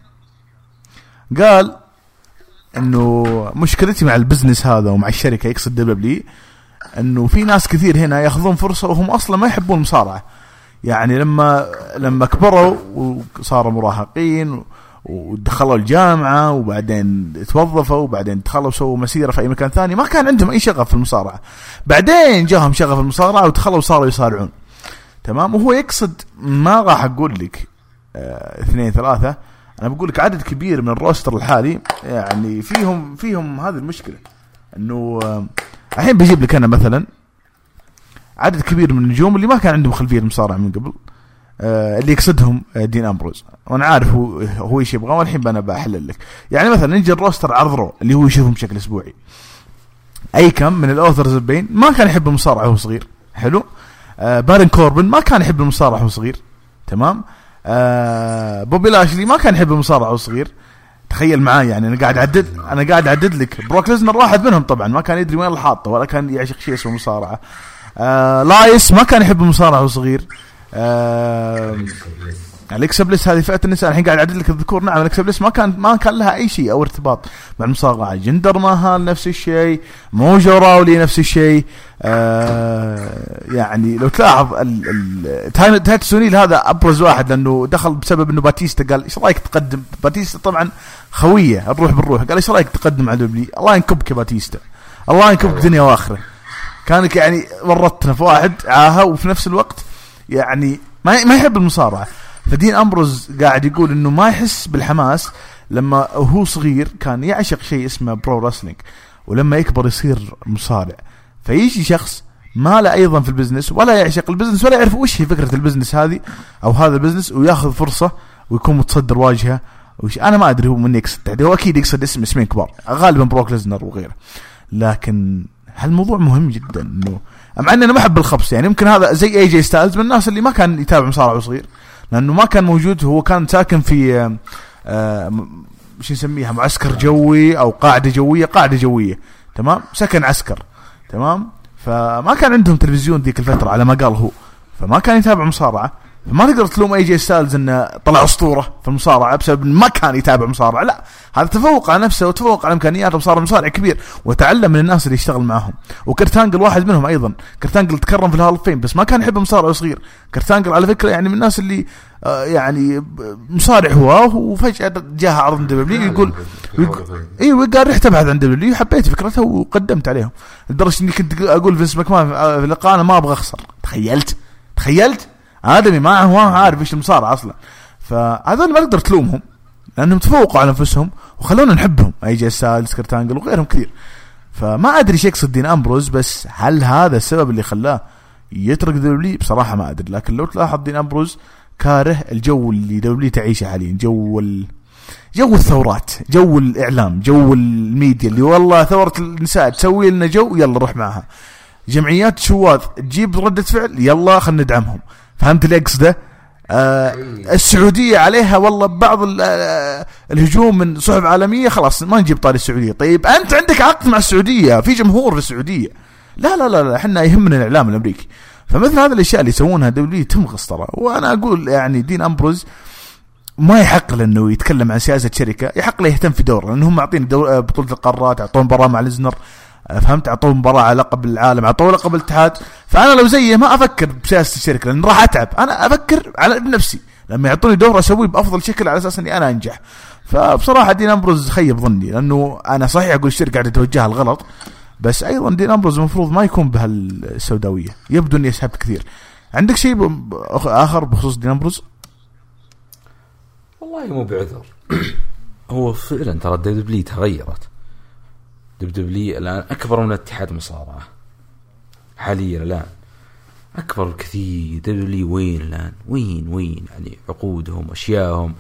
قال إنه مشكلتي مع البزنس هذا ومع الشركة يقصد دبليو انه في ناس كثير هنا ياخذون فرصه وهم اصلا ما يحبون المصارعه. يعني لما كبروا وصاروا مراهقين ودخلوا الجامعه وبعدين توظفوا وبعدين دخلوا وسووا مسيره في اي مكان ثاني، ما كان عندهم اي شغف في المصارعه. بعدين جاهم شغف المصارعه ودخلوا وصاروا يصارعون، تمام؟ وهو يقصد ما راح اقول لك 2 3، انا بقول لك عدد كبير من الروستر الحالي يعني فيهم هذه المشكله. انه الحين بجيب لك أنا مثلا عدد كبير من النجوم اللي ما كان عندهم خلفية المصارعة من قبل، اللي يقصدهم دين امبروز، وأنا عارف هو إيش يبغى، والحين أنا بحلل لك. يعني مثلا نجي الروستر عرض رو اللي هو يشوفهم بشكل أسبوعي، أي كم من الأوثرز البين ما كان يحب المصارعة وهو صغير، حلو؟ بارن كوربن ما كان يحب المصارعة وهو صغير، تمام؟ بوبي لاشلي ما كان يحب المصارعة وهو صغير، تخيل معاي يعني انا قاعد اعدد لك. بروك ليزنر واحد منهم طبعا ما كان يدري وين الحاطه ولا كان يعشق شيء اسمه مصارعه. لايس ما كان يحب المصارعه وهو صغير. أليكسا بليس هذه فئة النساء الحين قاعد أعدد لك الذكور. نعم أليكسا بليس ما كان لها أي شيء أو ارتباط مع المصارعة. جندر ماهال نفس الشيء. موجو راولي نفس الشيء. يعني لو تلاحظ تايتسونيل هذا أبرز واحد لأنه دخل بسبب إنه باتيستا قال إيش رأيك تقدم. باتيستا طبعا خوية الروح بالروح قال إيش رأيك تقدم على دبلي. الله ينكبك يا باتيستا الله ينكبك دنيا وآخرة. كانك يعني ورطنا في واحد عاهة وفي نفس الوقت يعني ما يحب المصارعة. فدين أمبروز قاعد يقول إنه ما يحس بالحماس لما هو صغير كان يعشق شيء اسمه برو رسلينج ولما يكبر يصير مصارع. فيجي شخص ما له أيضا في البزنس ولا يعشق البزنس ولا يعرف وش هي فكرة البزنس هذه أو هذا البزنس وياخذ فرصة ويكون متصدر واجهة. أنا ما أدري هو من يقصد تحدي. هو أكيد يقصد اسمين كبار غالبا بروك ليزنر وغيره. لكن هالموضوع مهم جدا إنه مع أني أنا ما أحب الخبص يعني ممكن هذا زي اي جي ستايلز من الناس اللي ما كان يتابع مصارعة وصغير لأنه ما كان موجود. هو كان ساكن في شو نسميها معسكر جوي أو قاعدة جوية تمام. سكن عسكر تمام. فما كان عندهم تلفزيون ذيك الفترة على ما قال هو. فما كان يتابع مصارعة. فما تقدر تلوم اي جي ستايلز انه طلع اسطوره في المصارعه بسبب ما كان يتابع مصارعه. لا هذا تفوق على نفسه وتفوق على امكانياته وصار مصارع كبير وتعلم من الناس اللي يشتغل معهم. وكرتانجل واحد منهم ايضا. كرتانجل تكرم في الهال اوف فيم بس ما كان يحب مصارع صغير. كرتانجل على فكره يعني من الناس اللي يعني مصارع هو وفجاه جاه عرض دبليو يقول ايوه قال رحت ابحث عن دبليو حبيت فكرته وقدمت عليهم لدرجه اني كنت اقول فينس ماكمان في اللقاء انا ما ابغى اخسر. تخيلت آدمي ما هو عارف إيش المصارعة أصلا. فهذول ما تقدر تلومهم لأنهم تفوقوا على أنفسهم وخلونا نحبهم أي جي ستايلز كرتانجل وغيرهم كثير. فما أدري شيء يقصد دين أمبروز بس هل هذا السبب اللي خلاه يترك دبليو بصراحة ما أدري. لكن لو تلاحظ دين أمبروز كاره الجو اللي دبليو تعيشه حاليا جو الثورات جو الإعلام جو الميديا اللي والله ثورة النساء تسوي لنا جو يلا روح معها. جمعيات شواذ تجيب ردة فعل يلا خلنا ندعمهم. فهمت الإكس ده؟ السعودية عليها والله بعض الهجوم من صحف عالمية خلاص ما نجيب طاري السعودية. طيب أنت عندك عقد مع السعودية في جمهور في السعودية. لا احنا يهمنا الإعلام الأمريكي. فمثل هذا الأشياء اللي يسوونها دبليو تمغص ترى. وأنا أقول يعني دين أمبروز ما يحق له إنه يتكلم عن سياسة شركة. يحق له يهتم في دوره لأنهم معطين بطولة القارات عطون مباراة مع ليزنر فهمت عطوه مباراة على لقب العالم عطوه لقب الاتحاد. فأنا لو زيه ما أفكر بسياسة الشركة لأن راح أتعب. أنا أفكر على نفسي لما يعطوني دور أسويه بأفضل شكل على أساس أني أنا أنجح. فبصراحة دين أمبروز خيب ظني لأنه أنا صحيح أقول الشركة قاعدة توجهها الغلط بس أيضا دين أمبروز المفروض ما يكون بهالسوداوية. يبدو أني يسحب كثير. عندك شيء آخر بخصوص دين أمبروز؟ والله مو بعذر. هو فعلا ترى دبليو تغيرت. دبليو الآن أكبر من اتحاد مصارعة حاليا. الآن أكبر بكثير. دبليو وين الآن وين يعني عقودهم أشياءهم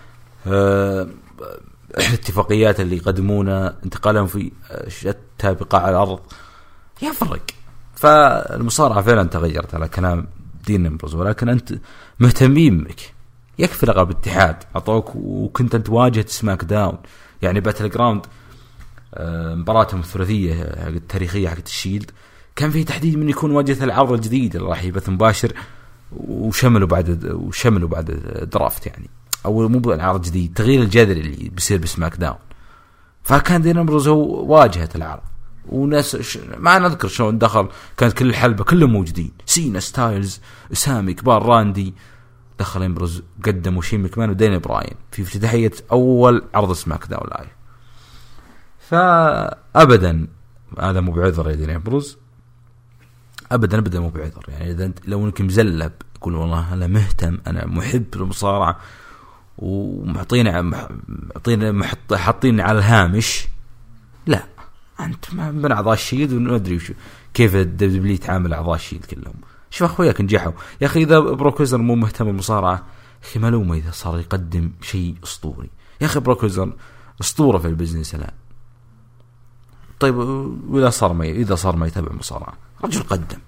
الاتفاقيات اللي يقدمونها انتقالهم في شتى بقاع الأرض يفرق. فالمصارعة فعلا تغيرت على كلام دين أمبروز. ولكن أنت مهتمين بك يكفي لقب اتحاد أعطوك وكنت أنت واجهة سماك داون يعني باتل جراوند مباراتهم الثلاثية التاريخية حقت الشيلد كان فيه تحديد من يكون واجهة العرض الجديد اللي راح يبث مباشر وشملوا بعد درافت يعني أو مو العرض الجديد تغيير الجذري اللي بيصير بسماك داون. فكان دين أمبروز هو واجهة العرض وناس ما نذكر شلون دخل كانت كل الحلبة كلهم موجودين سينا ستايلز سامي كبار راندي دخل أمبروز قدموا شين مكمان ودين براين في افتتاحية أول عرض سماك داون لايف. فأبدا هذا مو بعذر يا دين أمبروز أبدا مو بعذر. يعني إذا لو إنك مزلب يقول والله أنا مهتم أنا محب للمصارعة حاطين على الهامش لا أنت ما من أعضاء الشيلد وندري وشو كيف الدبليو يتعامل أعضاء الشيلد كلهم. شوف أخوياك نجحوا يا أخي. إذا بروك ليزنر مو مهتم بالمصارعة أخي ملومة إذا صار يقدم شيء أسطوري. يا أخي بروك ليزنر أسطورة في البزنس الآن. طيب وإذا صار ما يتابع مصارعة رجل قدم.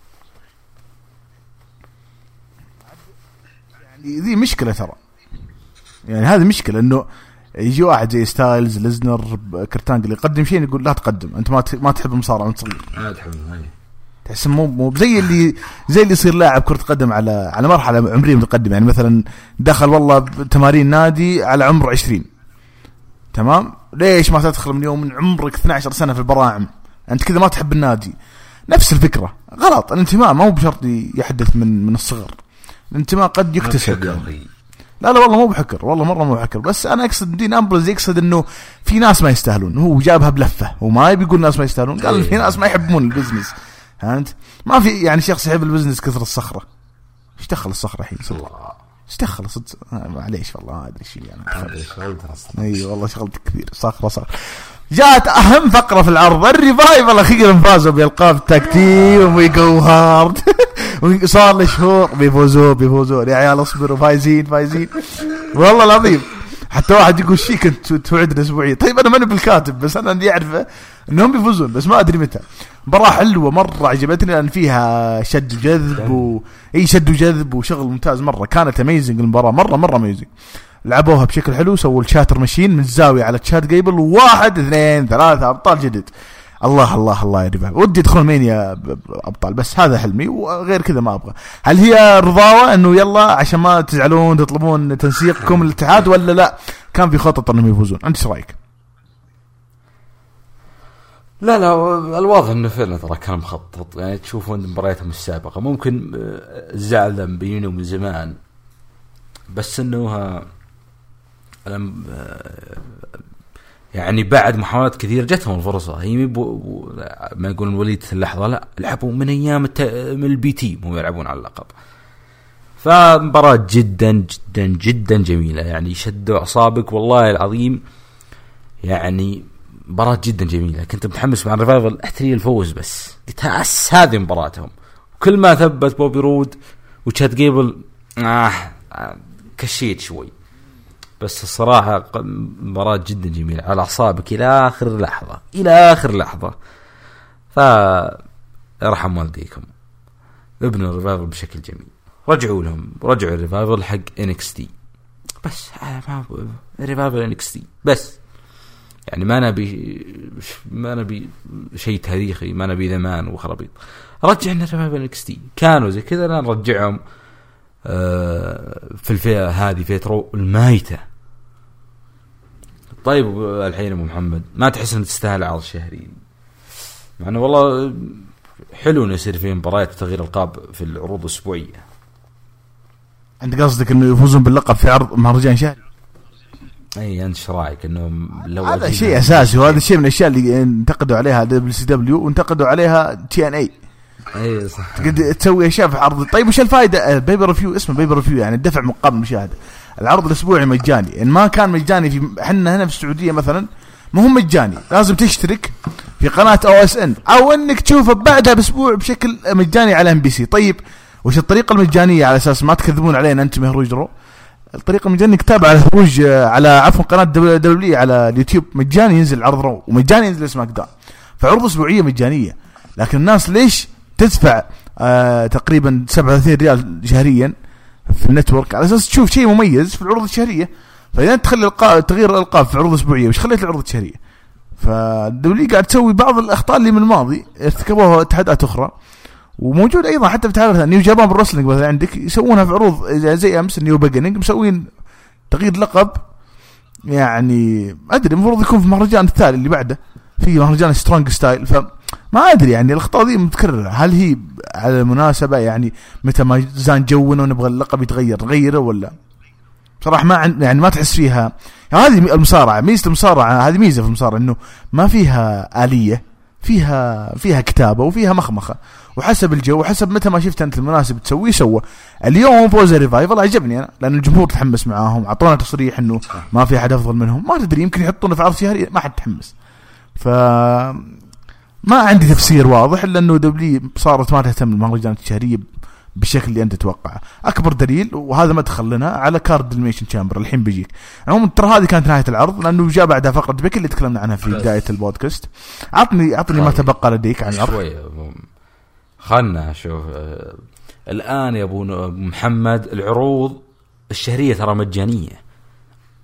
يعني ذي مشكلة ترى يعني هذه مشكلة إنه يجي واحد زي ستايلز ليزنر كرتانجل يقدم شيء يقول لا تقدم أنت ما تحب المصارعة وأنت صغير. ما تحب تحس مو زي اللي يصير لاعب كرة قدم على مرحلة عمرية متقدمة. يعني مثلا دخل والله تمارين نادي على عمر 20 تمام ليش ما تدخل من يوم من عمرك 12 سنة في البراعم أنت كذا ما تحب النادي. نفس الفكرة غلط. الانتماء ما هو بشرط يحدث من الصغر. الانتماء قد يكتسب يعني. لا والله مو بحكر والله مرة مو بحكر بس أنا أقصد دين أمبرز يقصد إنه في ناس ما يستاهلون. هو جابها بلفة وما بيقول ناس ما يستاهلون قال في ناس ما يحبون البزنس. أنت ما في يعني شخص يحب البزنس كثر الصخرة. إيش دخل الصخرة الحين صدق إيش دخل صدق معليش والله ما أدري شيء أنا أي والله شغلت كثير صخرة. جاءت أهم فقرة في العرض الريفايفل أخيرا فازوا بألقاب تاكتيم ويجو هارد وصار له شهور بيفوزوا يا عيال اصبروا فايزين والله العظيم. حتى واحد يقول شيء كنت توعدنا أسبوعيا. طيب أنا ماني بالكاتب بس أنا عندي أعرفه إنهم بيفوزون بس ما أدري متى. مباراة حلوة مرة عجبتني لأن فيها شد وجذب وشغل ممتاز مرة. كانت أميزنج المباراة مرة أميزنج. لعبوها بشكل حلو سووا الشاتر ماشين من الزاوية على تشات جيبل 1 2 3 أبطال جدد. الله يا ربا ودي يدخل مين يا أبطال بس هذا حلمي وغير كذا ما أبغى. هل هي رضاوة إنه يلا عشان ما تزعلون تطلبون تنسيقكم الاتحاد ولا لا كان في خطط إنهم يفوزون؟ أنت إيش رأيك؟ لا الواضح إنه فعلا ترى كان مخطط. يعني تشوفون مبارياتهم السابقة ممكن الزعل بينه من زمان بس إنه يعني بعد محاولات كثير جتهم الفرصة. هي ما يقولون وليدة اللحظة لا لعبوا من أيام من البي تي هم يلعبون على اللقب. فمباراة جدا جميلة يعني شدوا أعصابك والله العظيم. يعني مباراة جدا جميلة. كنت متحمس مع الريفايفل أحتري الفوز بس قلت هذه مباراتهم. كل ما ثبت بوبي رود وتشات جيبل كشيت شوي بس الصراحة مباراة جدا جميلة على أعصابك إلى آخر لحظة. فارحم والديكم ابنوا الريفايفل بشكل جميل. رجعوا الريفايفل حق NXT بس الريفايفل NXT بس. يعني ما نبي شيء تاريخي ما نبي زمان وخرابيط. رجعنا الريفايفل NXT كانوا زي كذا لا نرجعهم في الفئة هذه فيترو المايتة. طيب الحين أبو محمد ما تحس أن تستاهل عرض شهري؟ مع أنه والله حلو يصير في مباريات تغيير القاب في العروض الأسبوعية. أنت قصدك أنه يفوزون باللقب في عرض مهرجان شهري؟ أي أنت رأيك أنه لو هذا شيء أساسي وهذا الشيء من الأشياء اللي انتقدوا عليها WCW وانتقدوا عليها TNA. اي صح تقدر تسوي اشياء في عرض. طيب وش الفائده؟ بيبر ريفيو اسمه بيبر ريفيو يعني الدفع مقابل المشاهده. العرض الاسبوعي مجاني ان ما كان مجاني في احنا هنا في السعوديه مثلا ما هو مجاني لازم تشترك في قناه OSN او انك تشوفه بعدها باسبوع بشكل مجاني على MBC. طيب وش الطريقه المجانيه على اساس ما تكذبون علينا انتم مهروج رو؟ الطريقه المجانيه كتاب على هروج على عفوا قناه دبليو على اليوتيوب مجاني ينزل العرض رو ومجاني ينزل سماك داون. فعروض اسبوعيه مجانيه لكن الناس ليش تدفع تقريبا 37 ريال شهريا في النتورك على اساس تشوف شيء مميز في العروض الشهريه؟ فاذا تخلي تغيير الالقاب في عروض اسبوعيه وش خليت العروض الشهريه؟ فالدولي قاعد تسوي بعض الاخطاء اللي من الماضي ارتكبوها اتحادات اخرى وموجود ايضا حتى في اتحادات نيو جابان بالرسلينج مثلا عندك يسوونها في عروض زي امس نيو بيجنينج مسوين تغيير لقب. يعني ادري المفروض يكون في مهرجان الثاني اللي بعده في مهرجان سترونج ستايل. فما ادري يعني الاخطاء دي متكرره. هل هي على المناسبه يعني متى ما زان جونا ونبغى اللقب يتغير نغيره ولا بصراحه ما يعني ما تحس فيها يعني هذه المصارعه. ميزه المصارعه هذه ميزه في المصارعه انه ما فيها آلية فيها كتابه وفيها مخمخه وحسب الجو وحسب متى ما شفت انت المناسب تسويه سوى. اليوم فوز ريفايفل عجبني انا لان الجمهور تحمس معاهم اعطونا تصريح انه ما في احد افضل منهم. ما تدري يمكن يحطونه في عرض شهري ما حد تحمس. ما عندي تفسير واضح الا انه دبلي صارت ما تهتم بالمهرجانات الشهريه بالشكل اللي انت تتوقعه. اكبر دليل وهذا ما دخلنا على كارد الميشن تشامبر الحين بيجيك. عموما ترى هذه كانت نهايه العرض لانه جاء بعدها فقره بيك اللي تكلمنا عنها في بدايه البودكاست. عطني ما تبقى لديك عن العرض. خلنا شوف الان يا ابو محمد العروض الشهريه ترى مجانيه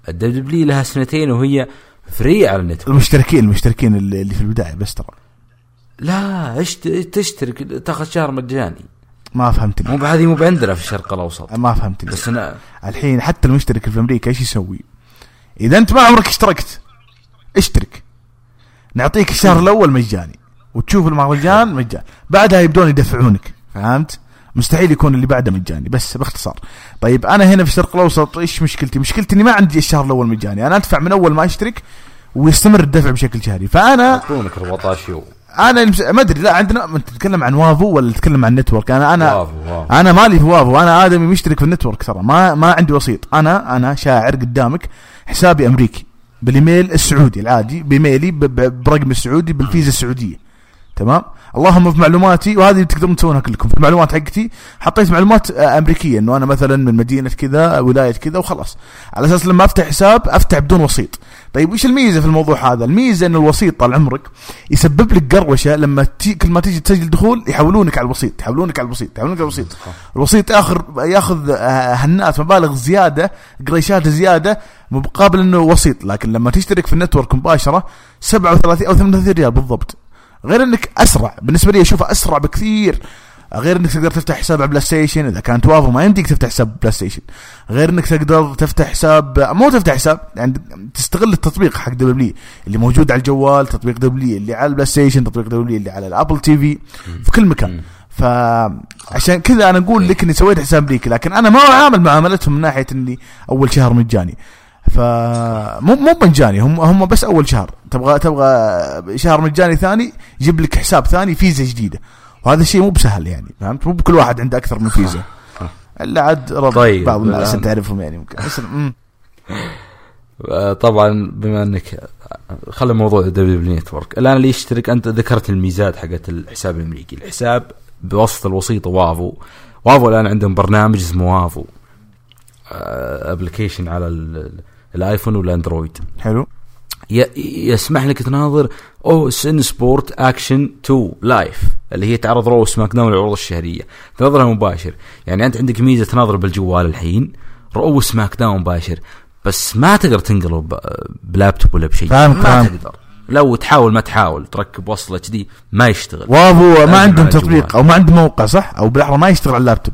الدبليو لها سنتين وهي فري على النت. المشتركين اللي في البداية بس ترى. لا تشترك تاخذ شهر مجاني. ما فهمتني. مو هذه مو عندنا في الشرق الأوسط. ما فهمتني. بس أنا الحين حتى المشترك في أمريكا إيش يسوي؟ إذا أنت ما عمرك اشتركت اشترك، نعطيك الشهر الأول مجاني وتشوف المهرجان مجاني، بعدها يبدون يدفعونك. فهمت؟ مستحيل يكون اللي بعده مجاني. بس باختصار. طيب أنا هنا في الشرق الأوسط إيش مشكلتي إني ما عندي الشهر الأول مجاني، أنا أدفع من أول ما أشترك ويستمر الدفع بشكل شهري. فأنا يعطونك 14 يوم. انا ما ادري. لا عندنا انت تتكلم عن وافو ولا تتكلم عن نتورك؟ انا وافو. انا مالي في وافو، انا ادمي مشترك في النتورك ترى، ما عندي وسيط. انا شاعر قدامك، حسابي امريكي بالايميل السعودي العادي، بايميلي برقم السعودي بالفيزا السعوديه. تمام. اللهم في معلوماتي، وهذه تقدرون تسوونها كلكم، في المعلومات حقتي حطيت معلومات امريكيه، انه انا مثلا من مدينه كذا ولايه كذا وخلاص، على اساس لما افتح حساب افتح بدون وسيط. طيب وش الميزه في الموضوع هذا؟ الميزه ان الوسيط طال عمرك يسبب لك قروشه، لما كل ما تيجي تسجل دخول يحولونك على الوسيط. الوسيط ياخذ هنات مبالغ زياده، قريشات زياده مقابل انه وسيط. لكن لما تشترك في النتورك مباشره 37 او 38 ريال بالضبط. غير انك اسرع، بالنسبه لي اشوفها اسرع بكثير. غير انك تقدر تفتح حساب على بلاي ستيشن، اذا كانت وافو ما يمديك تفتح حساب بلاي ستيشن. غير انك تقدر تفتح حساب، مو تفتح حساب يعني تستغل التطبيق حق دبليو اللي موجود على الجوال، تطبيق دبليو اللي على البلاي ستيشن، تطبيق دبليو اللي على الابل تي في كل مكان. فعشان كذا انا اقول لك اني سويت حساب امريكي، لكن انا ما اعامل معاملتهم من ناحيه اني اول شهر مجاني. مو مجاني، هم بس اول شهر. تبغى شهر مجاني ثاني يجيب لك حساب ثاني فيزا جديده، وهذا الشيء مو بسهل يعني. فهمت؟ مو بكل واحد عنده اكثر من فيزا الا عاد طيب بعض الناس تعرفهم يعني ممكن. طبعا بما انك خلى موضوع دبليو نتورك الان اللي يشترك، انت ذكرت الميزات حقت الحساب الامريكي. الحساب بواسطه الوسيط وافو الان عندهم برنامج اسمه وافو ابلكيشن على الايفون والاندرويد. حلو. يسمح لك تناظر سن سبورت اكشن 2 لايف، اللي هي تعرض رو سماك داون العروض الشهريه، تناظرها مباشر. يعني انت عندك ميزه تناظر بالجوال الحين رو سماك داون مباشر، بس ما تقدر تنقله بلابتوب ولا بشيء. ما تقدر، لو تحاول ما تحاول تركب وصله HD ما يشتغل. وافو ما عندهم تطبيق او ما عندهم موقع صح، او بالاحرى ما يشتغل على اللابتوب.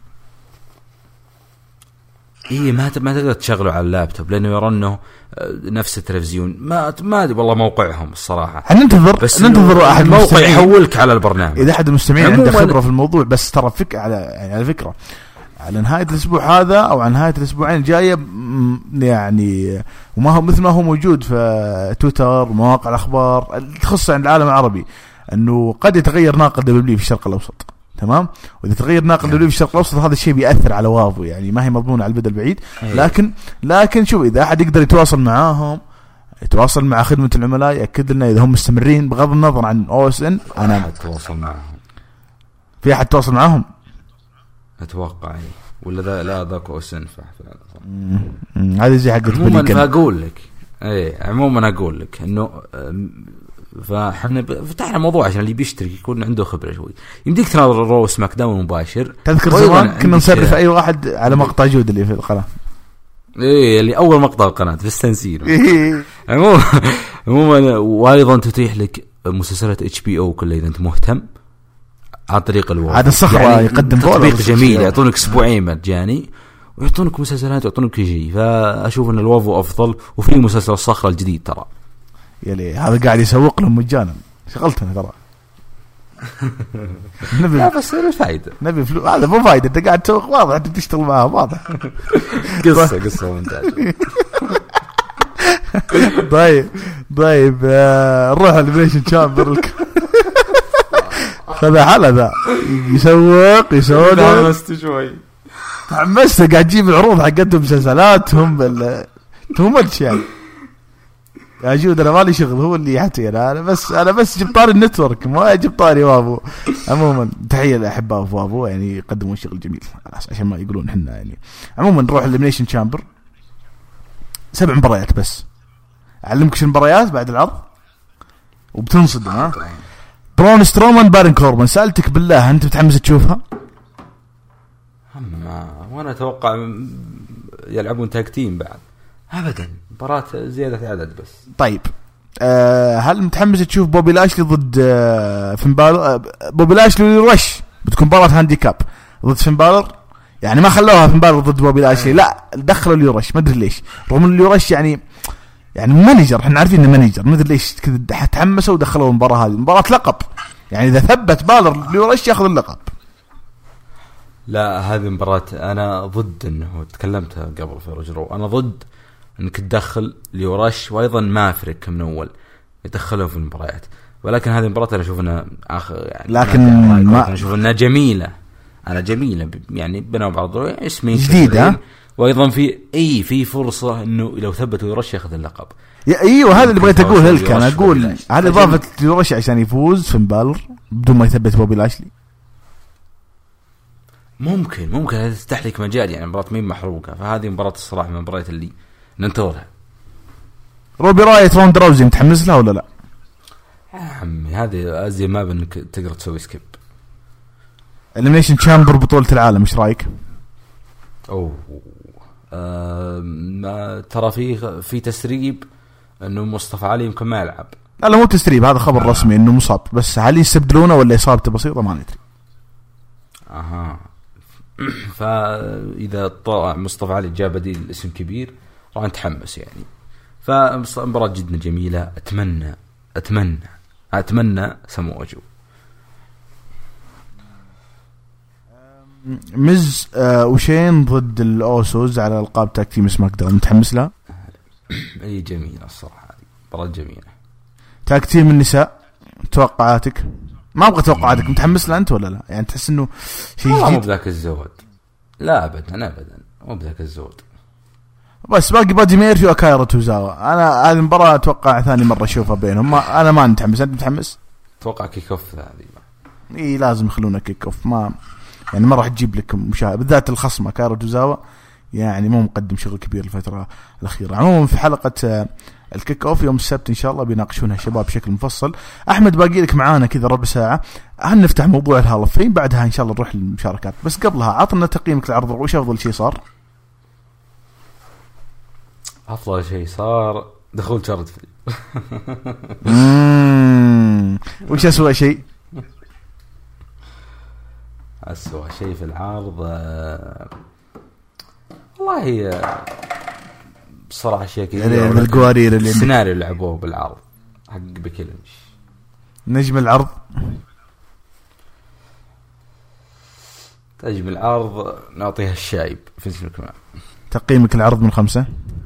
إيه ما تقدر تشغله على اللابتوب لأنه يرى أنه نفس التلفزيون. ما أدري والله موقعهم الصراحة. ننتظر أحد الموقع يحولك على البرنامج. إذا أحد المستمعين عنده خبرة في الموضوع، بس ترى على فكرة على نهاية الأسبوع هذا أو على نهاية الأسبوعين الجاية يعني، وما هو مثل ما هو موجود في تويتر ومواقع الأخبار تخص عن العالم العربي، أنه قد يتغير ناقد دبليو في الشرق الأوسط. تمام. وإذا تغير ناقل دبليو في الشرق الأوسط هذا الشيء بيأثر على وافو، يعني ما هي مضمونة على المدى البعيد. لكن شوف، إذا أحد يقدر يتواصل معاهم، يتواصل مع خدمة العملاء، يأكد لنا إذا هم مستمرين بغض النظر عن OSN. أنا أتواصل معهم. في أحد تواصل معهم؟ أتوقع ولا لا ذاك OSN هذه زي حقت عموما أقول لك عموما أقول لك إنه فاحنا فتحنا موضوع عشان اللي بيشترك يكون عنده خبرة شوي. يمديك تناظر رو سماك داون مباشر. تذكر زمان كنا نصرف أي واحد على مقطع جود اللي في القناة، اللي أول مقطع القناة في التنسيق. عموما وأيضا تتيح لك مسلسلات HBO كلها إذا أنت مهتم عن طريق الواتس. هذا الصخرة يعني يقدم تطبيق جميل، يعطونك أسبوعين مجاني ويعطونك مسلسلات ويعطونك كل شيء. فأشوف أن الوافو أفضل. وفي مسلسل الصخرة الجديد ترى يلي هذا قاعد يسوق لهم مجانا، شغلتنا ترى. لا بس الفائدة نبي فلوس، هذا مو فايدة، انت قاعد تسوق واضح، انت تشتغل معاه واضح. قصة ممتازة. طيب نروح البلايشن شامبر. هذا حالة ذا يسوق تحمست شوي، تحمست قاعد تجيب العروض حقتهم مسلسلاتهم تهمتش يعني. يا جود انا مالي شغل، هو اللي يحتي انا بس جبت طاري النتورك، ما جبت طاري وافو. عموما تحيه لاحباء وافو، يعني يقدمون شغل جميل عشان ما يقولون احنا يعني. عموما نروح الإليمينيشن شامبر، 7 مباريات بس. اعلمك شو المباريات بعد العرض وبتنصدم. ها برون سترومان بارن كوربن، سألتك بالله انت متحمس تشوفها؟ وانا اتوقع يلعبون تاك تيم بعد. ابدا مباراة زيادة عدد بس. طيب هل متحمس تشوف بوبي لاشلي ضد فين بالر؟ بوبي لاشلي رش بتكون مباراة هانديكاب ضد فين بالر، يعني ما خلوها فين بالر ضد بوبي لاشلي، لا دخلوا اليورش ما ادري ليش، رغم ان اليورش يعني مانجر، احنا عارفين انه مانجر، ما ادري ليش كذا تحمسوا ودخلوا المباراة هذه، مباراة لقب، يعني اذا ثبت بالر اليورش ياخذ اللقب. لا هذه مباراة انا ضد، انه تكلمت قبل في رجرو، انا ضد انك تدخل اليورش، وايضا ما افرق من اول يدخلوا في المباريات، ولكن هذه المباراة انا اشوف انها يعني لكن ما اشوف انها جميلة، انا جميلة يعني بينهم بعض اسمين جديد وايضا في فرصة انه لو ثبتوا يورش ياخذ اللقب. ايوه هذا اللي بغيت اقول لك، انا اقول هذه اضافة يورش عشان يفوز فين بالر بدون ما يثبت بوبي لاشلي. ممكن هذا تفتح لك مجال، يعني مباراة مين محروقة، فهذه مباراة الصراحة من المباريات اللي ننتظرها. روبي رايت راوند راوزي متحمس لها ولا لا؟ عمي هذه ازي ما بانك تقدر تسوي سكيب. اليمينيشن تشامبر بطولة العالم ايش رايك؟ ترى في تسريب انه مصطفى علي يمكن ما يلعب. لا مو تسريب، هذا خبر رسمي انه مصاب، بس هل يستبدلونه ولا اصابته بسيطة ما ندري. فاذا طلع مصطفى علي جاء بديل اسم كبير راح نتحمس يعني. فمباراة جدا جميلة، اتمنى سمو جو. مز وشين ضد الاوسوس على القاب تاك تيم سماك داون، متحمس لها؟ اي جميلة الصراحة، هذه مباراة جميلة. تاك تيم النساء توقعاتك؟ ما ابغى توقعاتك، متحمس لها انت ولا لا؟ يعني تحس انه شيء جديد؟ مو بذاك الزود، لا ابدا مو بذاك الزود. بس باقي بادي ميرفي وأكايرا توزاوا، انا هذه المباراة اتوقع ثاني مرة اشوفها بينهم، انا ما متحمس. انت متحمس؟ اتوقع كيك اوف هذه. اي لازم يخلونا كيك اوف، ما يعني ما راح تجيب لك مشاهد، بالذات الخصم أكايرا توزاوا يعني مو مقدم شغل كبير الفترة الأخيرة. عموما في حلقة الكيك اوف يوم السبت ان شاء الله بيناقشونها شباب بشكل مفصل. احمد باقي لك معانا كذا ربع ساعة، هنفتح موضوع الهال اوف فيم، بعدها ان شاء الله نروح للمشاركات، بس قبلها عطنا تقييمك للعرض، وش افضل شيء صار؟ افضل شيء صار دخول شارد فيلي. وش اسوأ شيء؟ أسوأ شيء في العرض والله بصراحة شيء كذا، القوارير اللي السيناريو اللي لعبوه بالعرض حق بكلمش. نجم العرض نجم العرض نعطيها الشايب في اسم الكمان. تقييمك العرض من 5؟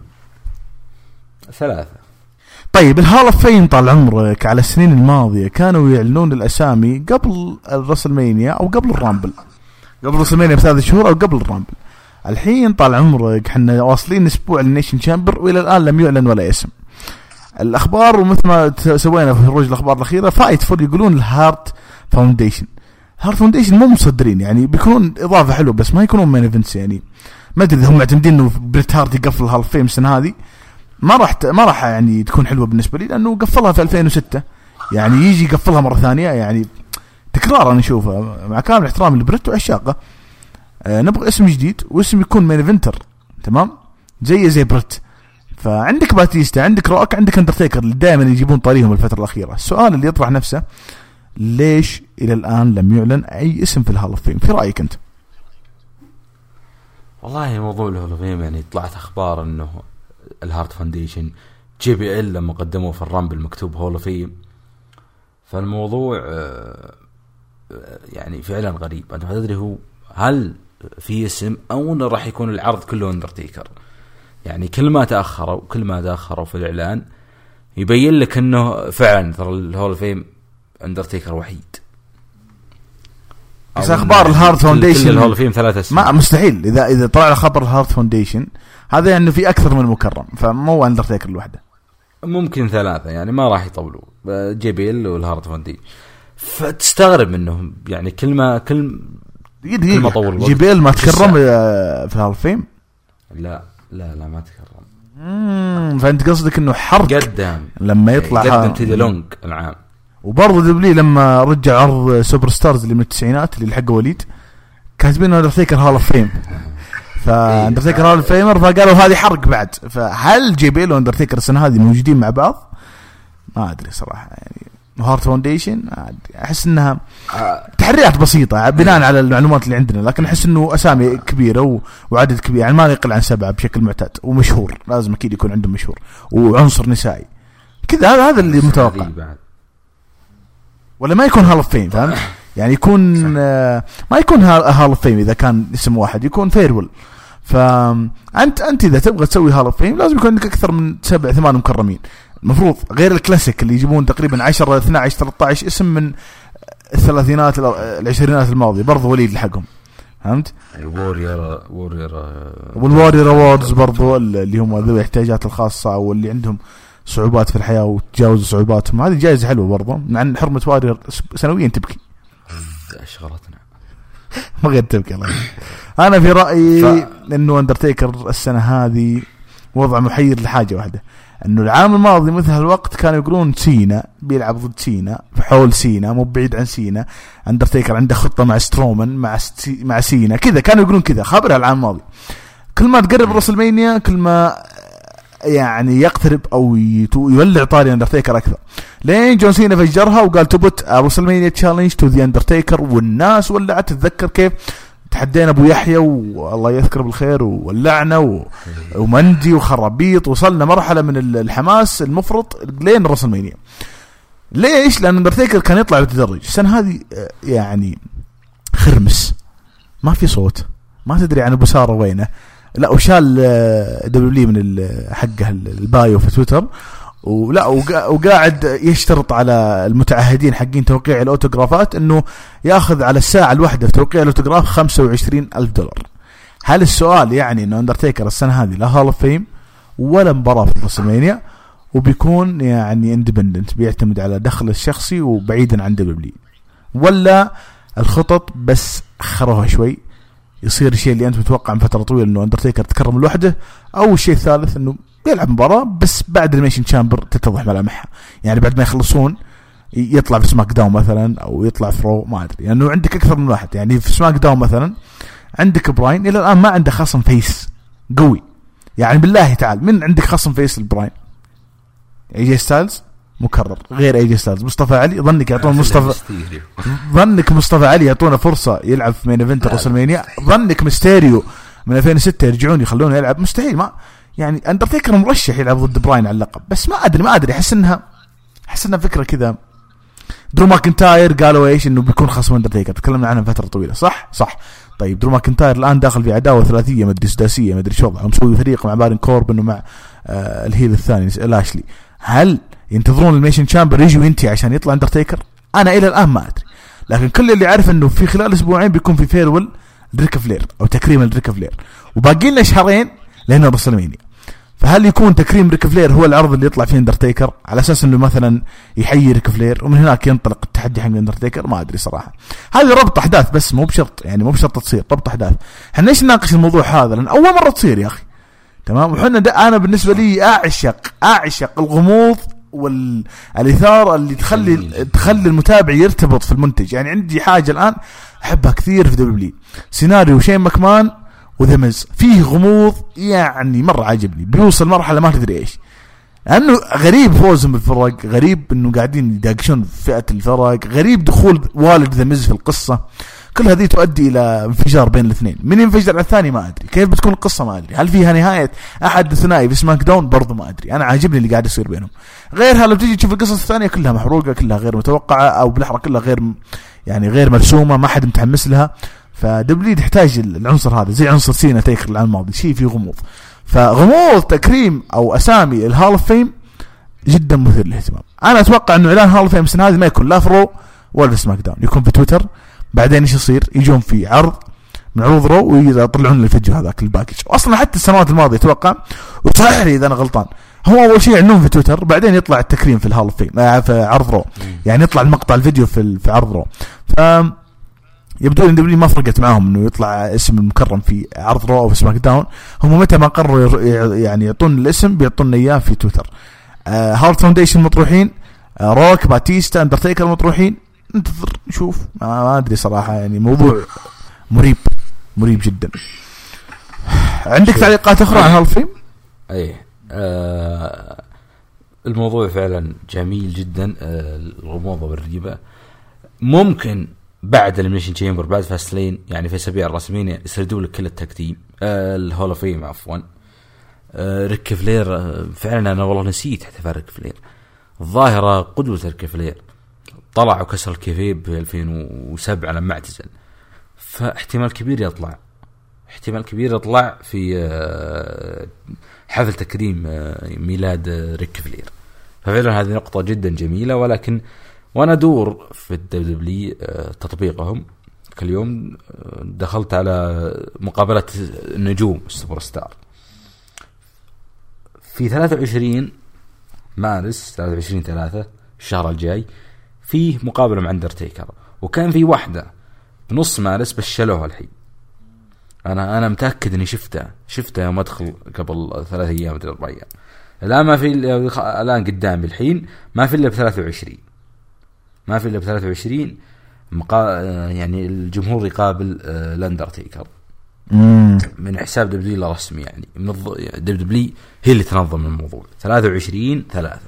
3. طيب الهال اوف فيم طال عمرك على السنين الماضية كانوا يعلنون الأسامي قبل الرسلمانيا أو قبل الرامبل، قبل الرسلمانيا ب3 شهور أو قبل الرامبل. الحين طال عمرك حنا واصلين أسبوع النيشن شامبر وإلى الآن لم يعلن ولا اسم. الأخبار ومثل ما سوينا في خروج الأخبار الأخيرة فايت فور يقولون الهارت فاونديشن. الهارت فاونديشن مو مصدرين، يعني بيكونون إضافة حلوة بس ما يكونون مين إيفنتس، يعني ما أدري إذا هم معتمدين إنه بريت هارت يقفل الهال اوف فيم السنة هذه، ما راح يعني تكون حلوة بالنسبة لي، لأنه قفلها في 2006، يعني يجي يقفلها مرة ثانية، يعني تكرار أنا أشوفها مع كامل احترامي لبريت وعشاقه. نبغى اسم جديد واسم يكون مين إيفنتر تمام زي بريت. فعندك باتيستا، عندك روك، عندك اندرتيكر اللي دائما يجيبون طريقهم الفترة الأخيرة. السؤال اللي يطرح نفسه ليش إلى الآن لم يعلن أي اسم في الهال اوف فيم؟ في رأيك أنت؟ والله موضوع الهال اوف فيم يعني طلعت أخبار إنه الهارت فاونديشن JBL لما قدموه في الرامبل مكتوب هول اوف فيم، فالموضوع يعني فعلا غريب. أنت ما تدري هو هل في اسم أو إنه راح يكون العرض كله اندرتيكر. يعني كل ما تأخروا في الإعلان يبين لك إنه فعلا ترى الهول اوف فيم اندرتيكر وحيد. بس أخبار الهارت فاونديشن الهول اوف فيم 3 سنين ما مستحيل، إذا طلع خبر الهارت فاونديشن هذا يعني في أكثر من مكرم، فمو اندرتيكر الوحدة، ممكن 3 يعني ما راح يطولوا JBL والهارت فاندي. فتستغرب منهم يعني كل ما طول JBL ما تكرم في الهالفيم. لا ما تكرم. فأنت قصدك إنه حرق قدام لما يطلع قدم تيدي لونج العام. وبرضه دبلي لما رجع عرض سوبر ستارز اللي من التسعينات اللي لحق وليد كاتبين اندرتيكر هال اوف فيم. فاندرتيكر هول اوف فيمر، فقالوا هذه حرق بعد. فهل جيبيل واندرتيكر السنه هذه موجودين مع بعض؟ ما ادري صراحه. يعني هارت فاونديشن احس انها تحريات بسيطه بناء على المعلومات اللي عندنا، لكن احس انه اسامي كبيره وعدد كبير، يعني ما يقل عن 7 بشكل معتاد، ومشهور لازم اكيد يكون عندهم مشهور وعنصر نسائي كذا. هذا اللي متوقع. ولا ما يكون هال اوف فيم، فهمت؟ يعني يكون ما يكون هال اوف فيم اذا كان اسم واحد، يكون فيرول. فانت اذا تبغى تسوي هال اوف فيم لازم يكون عندك اكثر من 7-8 مكرمين المفروض، غير الكلاسيك اللي يجيبون تقريبا 10 12 13 اسم من الثلاثينات العشرينات الماضيه، برضو وليد لحقهم، فهمت؟ والوارير اووردز برضو اللي هم ذوي الاحتياجات الخاصه او اللي عندهم صعوبات في الحياه وتجاوز صعوباتهم. هذه جائزه حلوه برضو، مع حرمه وارير سنويا تبكي. اشغلتنا ما قد تبكي الله. انا في رايي انه اندرتيكر السنه هذه وضع محير لحاجه واحده، انه العام الماضي مثل هالوقت كانوا يقولون سينا بيلعب ضد سينا في حول سينا، مو بعيد عن سينا. اندرتيكر عنده خطه مع سترومان مع سينا كذا، كانوا يقولون كذا خبرها العام الماضي. كل ما تقرب راسلمانيا كل ما يعني يقترب او يولع طاري اندرتيكر اكثر، لين جون سينا فجرها وقال تبت راسلمانيا تشالنج تو ذا اندرتيكر، والناس ولعت. تتذكر كيف تحدينا ابو يحيى والله يذكر بالخير وولعنا ومندي وخرابيط، وصلنا مرحله من الحماس المفرط لين راسلمانيا. ليش؟ لان اندرتيكر كان يطلع بالتدرج. السنه هذه يعني خرمس، ما في صوت، ما تدري عن ابو ساره وينه. لا وشال دبليو من حقه البايو في تويتر، ولا وقاعد يشترط على المتعهدين حقين توقيع الاوتوغرافات انه ياخذ على الساعه الواحده في توقيع الاوتوغراف $25,000. هل السؤال يعني انه اندرتيكر السنه هذه لا هال اوف فيم ولا مباراه في راسلمانيا، وبيكون يعني اندبندنت بيعتمد على دخله الشخصي وبعيدا عن دبليو، ولا الخطط بس خروها شوي يصير الشيء اللي انت متوقع من فتره طويله انه اندرتيكر تكرم لوحده، او الشيء الثالث انه يلعب مباراة بس بعد الميشن تشامبر تتضح ملامحها، يعني بعد ما يخلصون يطلع في سماك داون مثلا او يطلع في رو، ما ادري، لانه يعني عندك اكثر من واحد. يعني في سماك داون مثلا عندك براين الى الان ما عنده خصم فيس قوي، يعني بالله تعال من عندك خصم فيس البراين؟ اي جي ستايلز مكرر، غير اي جي ستايلز مصطفى علي. ظنك يعطون مصطفى علي يعطونا فرصة يلعب في مين ايفنت راسلمانيا؟ ظنك ميستيريو من 2006 يرجعون يخلونه يلعب؟ مستحيل. ما يعني اندرتيكر مرشح يلعب ضد براين على اللقب، بس ما ادري احس انها فكره كذا. درو ماكنتاير قالوا ايش؟ انه بيكون خصم اندرتيكر، تكلمنا عنه فتره طويله، صح. طيب درو ماكنتاير الان داخل في عداوه ثلاثيه مدري سداسيه مدري شو وضعه، مسوي فريق مع بارن كوربن ومع الهيل الثاني لاشلي. هل ينتظرون الميشن تشامبر يجي وينتهي عشان يطلع اندرتيكر؟ انا الى الان ما ادري، لكن كل اللي عارف انه في خلال اسبوعين بيكون في فيرول ريك فلير او تكريم لريك فلير، وباقي لنا شهرين لين راسلمانيا. فهل يكون تكريم ريك فلير هو العرض اللي يطلع فيه اندرتيكر على اساس انه مثلا يحيي ريك فلير ومن هناك ينطلق التحدي حق اندرتيكر؟ ما ادري صراحه. هذه ربط احداث بس، مو بشرط، يعني مو بشرط تصير ربط احداث. احنا ليش نناقش الموضوع هذا؟ لان اول مره تصير يا اخي، تمام. وحنا انا بالنسبه لي اعشق الغموض والاثاره اللي تخلي المتابع يرتبط في المنتج. يعني عندي حاجه الان احبها كثير في دبليو، سيناريو شين ماكمان وذمز فيه غموض، يعني مرة عجبني. بيوصل مرحلة ما تدري ايش، لانه غريب فوزهم بالفرق، غريب انه قاعدين يداقشون فئة الفرق، غريب دخول والد ذمز في القصة. كل هذه تؤدي الى انفجار بين الاثنين. من ينفجر على الثاني ما ادري، كيف بتكون القصة ما ادري، هل فيها نهاية احد ثنائي في سماك داون برضو ما ادري. انا عاجبني اللي قاعد يصير بينهم، غيرها لو تيجي تشوف القصص الثانية كلها محروقة، كلها غير متوقعة، او بالاحرى كلها غير مرسومة، ما حد متحمس لها. فدبليو تحتاج العنصر هذا، زي عنصر سينا تيكر العام الماضي، شيء فيه غموض. فغموض تكريم او اسامي الهال اوف فيم جدا مثير للاهتمام. انا اتوقع انه اعلان هال اوف فيم السنه هذه ما يكون لا في رو ولا في سماك داون، يكون في تويتر. بعدين ايش يصير؟ يجون في عرض من عروض رو ويطلعون الفيديو هذاك الباكج. اصلا حتى السنوات الماضيه اتوقع، وصحح لي اذا انا غلطان، هو اول شيء يعلنون في تويتر، بعدين يطلع التكريم في الهال اوف فيم في عرض رو، يعني يطلع المقطع الفيديو في عرض رو. يبدو ان دبليو ما فرقت معاهم انه يطلع اسم المكرم في عرض رو او في سماك داون. هم متى ما قرروا يعني يعطون الاسم بيعطونا اياه في تويتر. هارت فاونديشن مطروحين، روك، باتيستا، اندرتيكر مطروحين. ننتظر نشوف، ما ادري صراحه، يعني موضوع مريب جدا. عندك تعليقات اخرى عن هالفيلم؟ ايه الموضوع فعلا جميل جدا. الغموض والريبة ممكن بعد الميشن تشامبر بعد فاستلين يعني في اسابيع الرسمين يسردوا لك كل التقديم. الهول اوف فيم عفوا. ريك فلير فعلا انا والله نسيت حتى ريك فلير الظاهرة قدوة ريك فلير طلع وكسر الكيفيب في 2007 لما اعتزل. فاحتمال كبير يطلع في حفل تكريم ميلاد ريك فلير. ففعلا هذه نقطة جدا جميلة. ولكن وانا ادور في الدبليو تطبيقهم كل يوم دخلت على مقابلة النجوم السوبر ستار في 23 مارس 23/3 الشهر الجاي فيه مقابلة مع أندرتيكر. وكان في واحدة بنص مارس بس شلوها الحين. أنا متأكد إني شفتها يوم أدخل قبل 3 أيام أو 4 أيام. الآن ما في الآن قدامي الحين ما في إلا ب23 يعني الجمهور يقابل الأندرتيكر من حساب دبليو رسمي يعني من دبليو هي اللي تنظم الموضوع 23/3.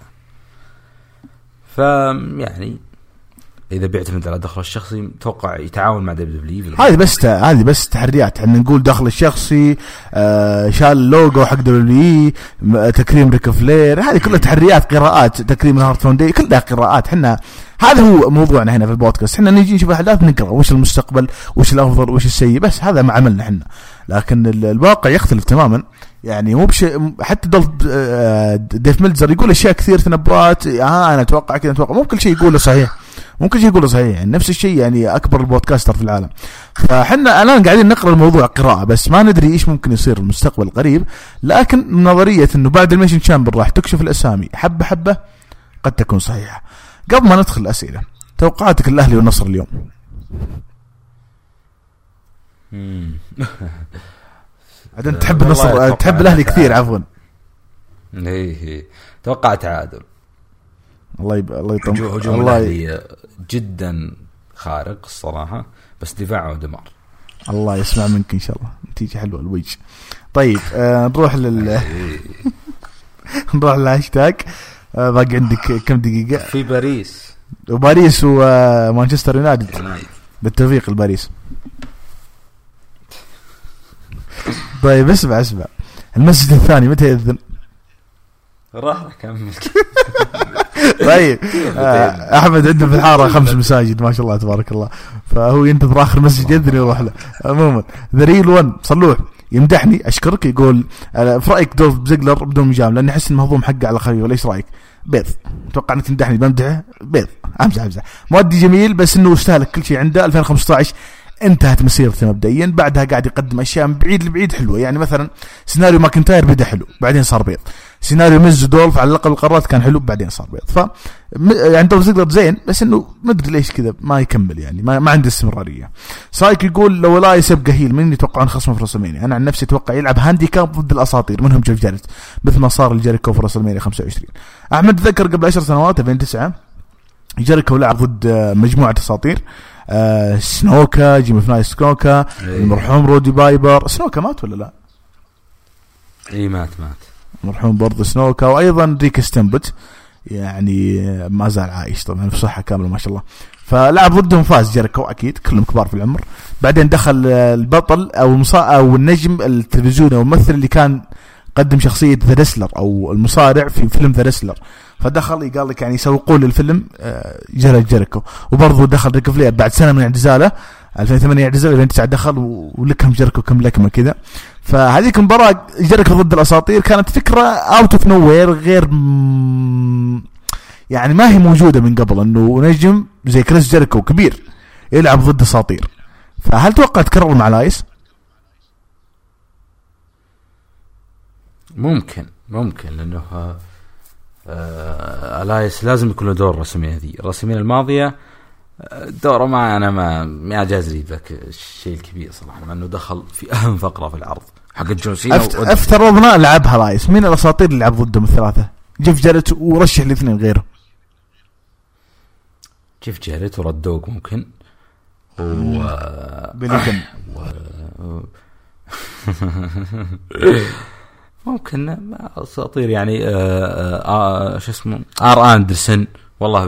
فيعني إذا بيعتمد على دخل الشخصي توقع يتعاون مع دبليو. هذه بس تحريات. احنا نقول دخل الشخصي شال اللوجو حق دبليو تكريم ريك فلير. هذه كلها تحريات قراءات. تكريم الهارت فاونديشن كلها قراءات. احنا هذا هو موضوعنا هنا في البودكاست. احنا نيجي نشوف احداث نقرا وش المستقبل وش الافضل وش السيء. بس هذا ما عملنا احنا. لكن الواقع يختلف تماما. يعني مو حتى ديف ميلتزر يقول اشياء كثير تنبؤات. انا اتوقع كذا اتوقع. مو كل شيء يقوله صحيح. يعني نفس الشيء يعني اكبر البودكاستر في العالم. فحنا الان قاعدين نقرا الموضوع قراءه بس ما ندري ايش ممكن يصير المستقبل القريب. لكن نظريه انه بعد الميشن تشامبر راح تكشف الاسامي حبه حبه قد تكون صحيحه. قبل ما ندخل الاسئله توقعاتك الاهلي والنصر اليوم؟ عاد تحب النصر تحب الاهلي كثير عفوا. ايه توقع تعادل. الله يطمن. هجوم الاهلي جدا خارق الصراحه بس دفاعه دمار. الله يسمع منك ان شاء الله نتيجه حلوه الوجه. طيب نروح نروح للهاشتاج. باقي عندك كم دقيقه؟ في باريس ومانشستر يونايتد. بالتوفيق لباريس. طيب اسمع المسجد الثاني متى يأذن؟ راح كمل. طيب احمد عنده في الحاره 5 مساجد ما شاء الله تبارك الله. فهو ينتظر اخر مسجد يأذن يروح له. عموما ذريل 1 صلوح يمدحني اشكرك. يقول في رايك دولف زيجلر بدون مجامله لاني احس المهضوم حقه على خفيف. ولا ايش رايك؟ بيض. اتوقع انك تمدحني بمدحه بيض. امزح مؤدي جميل بس انه استهلك كل شيء عنده. 2015 انتهت مسيرته مبدئيا. بعدها قاعد يقدم اشياء من بعيد لبعيد حلوه. يعني مثلا سيناريو ماكنتاير بدا حلو بعدين صار بيض. سيناريو ميز دولف على لقب القارات كان حلو بعدين صار بيض. ف يعني دولف زيجلر زين بس انه ما ادري ليش كذا ما يكمل. يعني ما عنده استمراريه. سايك يقول لو لا يسبق هيل من يتوقعون خصمه في رسلمانيا؟ انا عن نفسي اتوقع يلعب هانديكاب ضد الاساطير منهم جيف جاريت مثل ما صار الجيريكو في رسلمانيا 25. احمد ذكر قبل 10 سنوات 2009 جيريكو لعب ضد مجموعه اساطير. سنوكا جيم اوف نايت سنوكا المرحوم رودي بايبر. سنوكا مات ولا لا؟ اي مات مرحوم برضه سنوكا. وايضا ريك ستنبت يعني ما زال عايش طبعا في صحه كامله ما شاء الله. فلعب ضدهم فاز جيريكو اكيد كلهم كبار في العمر. بعدين دخل البطل او النجم التلفزيوني او الممثل اللي كان قدم شخصيه ذا ريسلر او المصارع في فيلم ذا ريسلر. فدخل قال لك يعني يسوقون للفيلم جيريكو. وبرضه دخل ريك فلير بعد سنه من اعتزاله 2008 اعتزل 2009 دخل ولكم جيريكو كم لكمه كذا. فهذيك المباراه جيريكو ضد الاساطير كانت فكره اوت اوف نو وير غير يعني ما هي موجوده من قبل انه نجم زي كريس جيريكو كبير يلعب ضد اساطير. فهل توقع تكرر مع لايس؟ ممكن لانه الايس لازم يكون له دور رسمي. هذه الرسمين الماضيه دوره ما انا ما جاز لي ذاك الشيء الكبير صراحه مع انه دخل في اهم فقره في العرض حق جون سينا. افترضنا لعبها لايس مين الاساطير اللي لعب ضدهم الثلاثه؟ جيف جاريت ورشح الاثنين غيره. جيف جاريت ورد دوغ ممكن بليكن ممكن اساطير يعني شو اسمه اندرسون. والله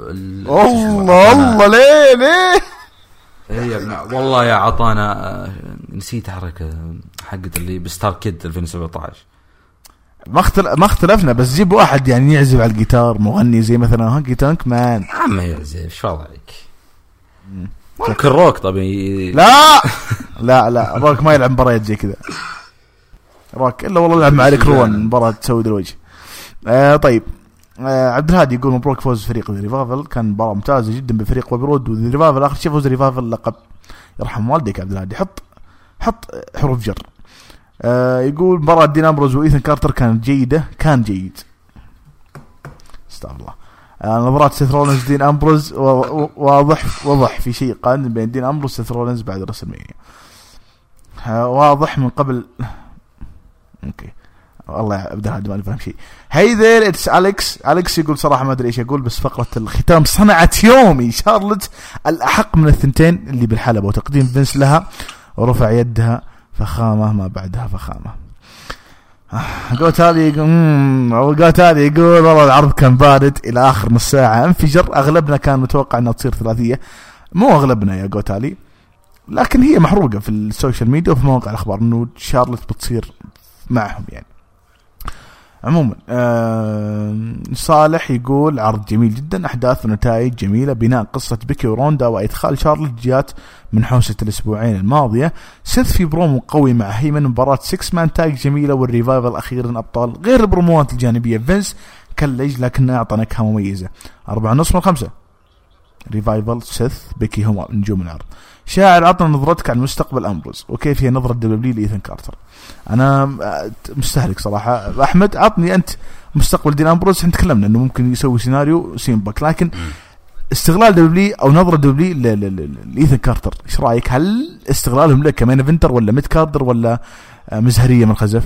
الله ليه هي والله يا عطانا نسيت حركه حقت اللي بستار كيد 2017. ما اختلفنا، بس جيب واحد يعني يعزف على الجيتار، مغني زي مثلا هانكي تانك مان. عم يعزف ايش وضعك؟ ممكن روك طبيعي. لا روك ما يلعب مباريات زي كذا. روك الا والله يلعب مع عليك روان مباراة تسود الوجه. طيب عبد الهادي يقول مبروك فوز فريق ذا ريفايفل، كان مباراة ممتازة جدا بفريق وبرود وذا ريفايفل اخر شيء فوز ريفايفل لقب. يرحم والديك عبد الهادي، حط حروف جر. يقول مباراة دين أمبروز وإيثن كارتر كانت جيدة، كان جيد. استغفر الله. نظرات سيث رولينز دين أمبروز واضح في شيء قادم بين دين أمبروز وسيث رولينز بعد رسلمانيا. واضح من قبل. اوكي والله ابدا هذا ما فهم شيء. هاي ذير اتس اليكس يقول صراحه ما ادري ايش اقول، بس فقره الختام صنعت يومي. شارلوت الاحق من الثنتين اللي بالحلبة، وتقديم فينس لها ورفع يدها فخامه ما بعدها فخامه. قلت هذه يقول والله العرض كان بارد الى اخر نص ساعه انفجر. اغلبنا كان متوقع انها تصير ثلاثيه، مو اغلبنا يا قوتالي، لكن هي محروقه في السوشيال ميديا وفي مواقع الاخبار انه شارلوت بتصير معهم يعني. عموما صالح يقول عرض جميل جدا، احداث ونتائج جميله، بناء قصه بيكي وروندا وادخال شارلوت جات من حوسه الاسبوعين الماضيه. سيث في برومو قوي مع هيمن، مباراه 6 مان تاج جميله، والريفايفل اخيرا ابطال. غير البروموات الجانبيه فينس كاللج لكنه اعطى نكهه مميزه. 4.5 من 5. ريفايفل سيث بيكي هم نجوم العرض. شاعر عطنا نظرتك عن مستقبل أمبروز وكيف هي نظرة دبليو لإيثن كارتر. أنا مستهلك صراحة. أحمد عطني أنت مستقبل دين أمبروز. احنا تكلمنا أنه ممكن يسوي سيناريو سيمبك، لكن استغلال دبليو أو نظرة دبليو لإيثن كارتر إيش رأيك؟ هل استغلالهم لك كمان فينتر ولا ميد كاردر ولا مزهرية من الخزف؟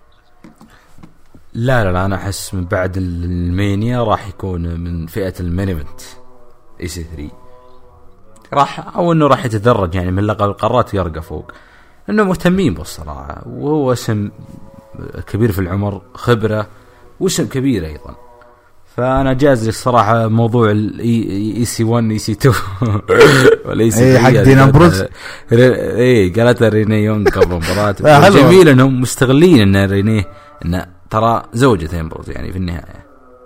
لا أنا أحس من بعد المانيا راح يكون من فئة المين ايفنت EC3 راح، او انه راح يتدرج يعني من لقب القارات يرقى فوق، انه مهتمين بالصراحه، وهو اسم كبير في العمر، خبره واسم كبير ايضا. فانا جاز لي الصراحه موضوع EC1 EC2 ولا EC3 حق دين أمبروز. قالت ريني يونغ قبل مباراه. جميل انهم مستغلين ان ريني ان ترى زوجة أمبروز يعني في النهايه.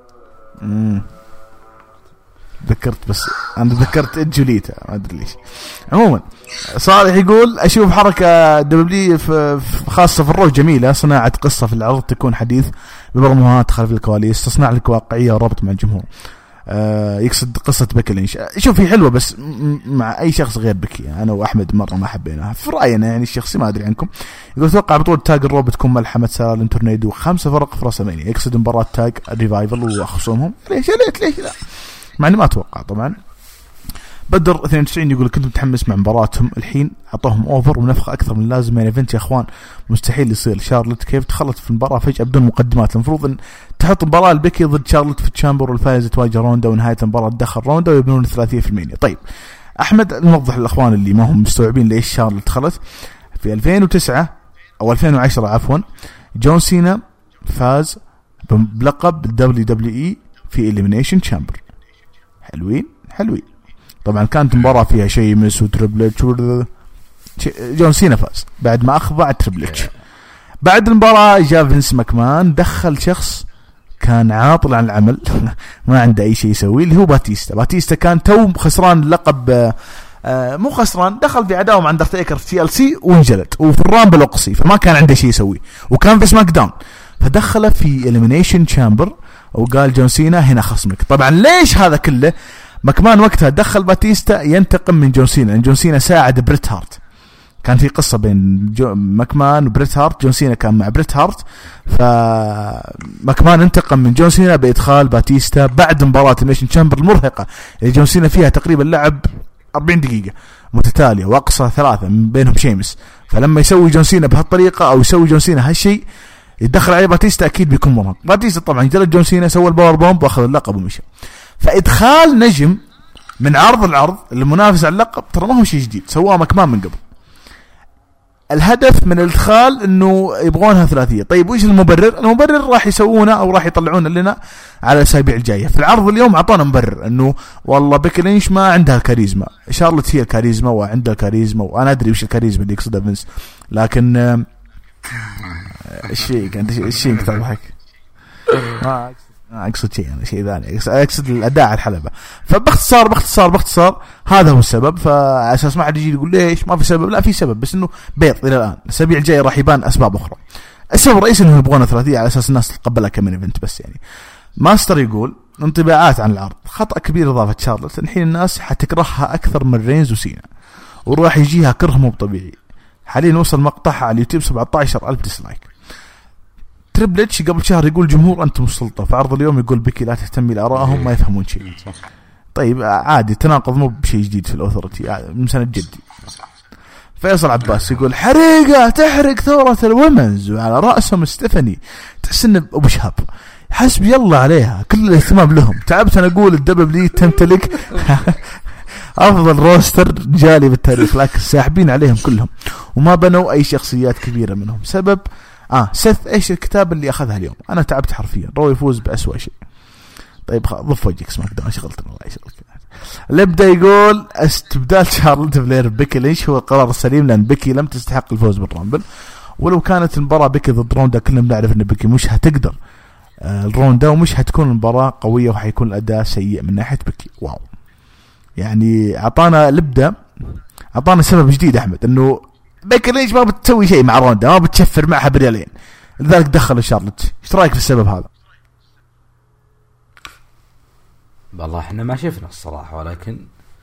أنا ذكرت جوليتا ما أدري ليش. عموما صالح يقول أشوف حركة دبليو خاصة في الرو جميلة، صناعة قصة في العرض تكون حديث ببرمجات خلف الكواليس، تصنع لك واقعية وربط مع الجمهور. يقصد قصة بيكي لينش. شوف هي حلوة بس مع أي شخص غير بيكي. أنا وأحمد مرة ما حبيناها في رأينا يعني الشخصي، ما أدري عنكم. يقول توقع بطولة تاج الرو بتكون ملحمة سالم تورنيدو 5 فرق في راسلمانيا. يقصد مباراة تاج الريفايفل وخصومهم. ليش لا مع اني ما اتوقع طبعا. بدر 92 يقول كنت متحمس مع مباراتهم، الحين عطوهم اوفر ونفخه اكثر من اللازم. يعني ايفنت يا اخوان مستحيل يصير. شارلوت كيف تخلص في المباراه فجاه بدون مقدمات؟ المفروض ان تحط مباراه البيكي ضد شارلوت في الشامبر والفائز تواجه روندا، ونهايه المباراه تدخل روندا ويبنون 3%. طيب احمد نوضح للاخوان اللي ما هم مستوعبين ليش شارلوت دخلت. في 2009 او 2010 عفوا جون سينا فاز بلقب WWE في إليمينيشن تشامبر. حلوين طبعا. كانت مباراة فيها شيء مس وتريبلتش، جون سينا فاز بعد ما أخضع تريبلتش. بعد المباراة جاء فينس ماكمان دخل شخص كان عاطل عن العمل ما عنده أي شيء يسوي، اللي هو باتيستا كان تو خسران اللقب، مو خسران، دخل في عداوة مع أندرتيكر في TLC وانجلد، وفي الرامبل أقصي، فما كان عنده شيء يسوي، وكان في سماك داون، فدخل في إليمينيشن تشامبر وقال جون سينا هنا خصمك. طبعا ليش هذا كله؟ ماكمان وقتها دخل باتيستا ينتقم من جون سينا، لأن جون سينا ساعد بريت هارت. كان في قصة بين ماكمان وبريت هارت، جون سينا كان مع بريت هارت، فماكمان انتقم من جون سينا بإدخال باتيستا بعد مباراة الميشن تشامبر المرهقة اللي جون سينا فيها تقريبا لعب 40 دقيقة متتالية وأقصى 3 من بينهم شيمس. فلما يسوي جون سينا بهالطريقة أو يسوي جون سينا هالشيء يدخل عليه باتيستا أكيد بيكون مرهق. باتيستا طبعا جلد جون سينا، سوى الباور بومب وأخذ اللقب ومشى. فإدخال نجم من عرض العرض المنافس على اللقب ترى ما هو شيء جديد، سواه ماكمان من قبل. الهدف من الادخال انه يبغونها ثلاثيه. طيب وش المبرر؟ المبرر راح يسوونه او راح يطلعونه لنا على الاسابيع الجايه. في العرض اليوم اعطونا مبرر انه والله بيكي لينش ما عندها كاريزما، شارلوت هي الكاريزما وعندها كاريزما، وانا ادري وش الكاريزما اللي يقصدها فينس، لكن الشيء كان الشيء تضحك ما اقصد شيء، انا شيء ثاني، اقصد الاداء على الحلبه. فباختصار هذا هو السبب. فاساس ما حد يجي يقول ليش ما في سبب، لا في سبب، بس انه بيض الى الان. الاسابيع الجايه راح يبان اسباب اخرى. السبب الرئيسي انه يبغون ثلاثيه على اساس الناس تتقبلها كمين ايفنت بس. يعني ماستر يقول انطباعات عن العرض، خطأ كبير اضافه شارلوت، الحين الناس حتكرهها اكثر من رينز وسينا وراح يجيها كره مو طبيعي. حاليا وصل مقطعها على اليوتيوب 17,000 ديسلايك. تريبل اتش قبل شهر يقول جمهور انتم السلطه، في عرض اليوم يقول بيكي لا تهتمي لارائهم ما يفهمون شيء. طيب عادي، تناقض مو بشيء جديد في الاوثورتي من سنه جدي. فيصل عباس يقول حريقه تحرق ثوره الومنز وعلى راسهم ستيفاني، تحس ان ابو شهاب حسبي الله عليها كل الاهتمام لهم. تعبت انا اقول الدبليو تمتلك افضل روستر جالي بالتاريخ، لكن ساحبين عليهم كلهم وما بنوا اي شخصيات كبيره منهم. سبب سيث ايش الكتاب اللي اخذها اليوم؟ انا تعبت حرفيا، رو يفوز بأسوأ شيء. طيب ضف وجهك سماك داون، شغلتنا الله يشغلك. لبدا يقول استبدال شارلوت فلير بيكي لينش هو القرار السليم، لان بيكي لم تستحق الفوز بالرامبل، ولو كانت المباراه بيكي ضد روندا كلنا بنعرف ان بيكي مش هتقدر الروندا، ومش هتكون المباراه قويه وحيكون الاداء سيء من ناحيه بيكي. واو، يعني اعطانا سبب جديد احمد، انه بيكي لينش ما بتسوي شيء مع روندا، ما بتشفر معها بريالين، لذلك دخل شارلوت. ايش رايك في السبب هذا؟ والله احنا ما شفنا الصراحه، ولكن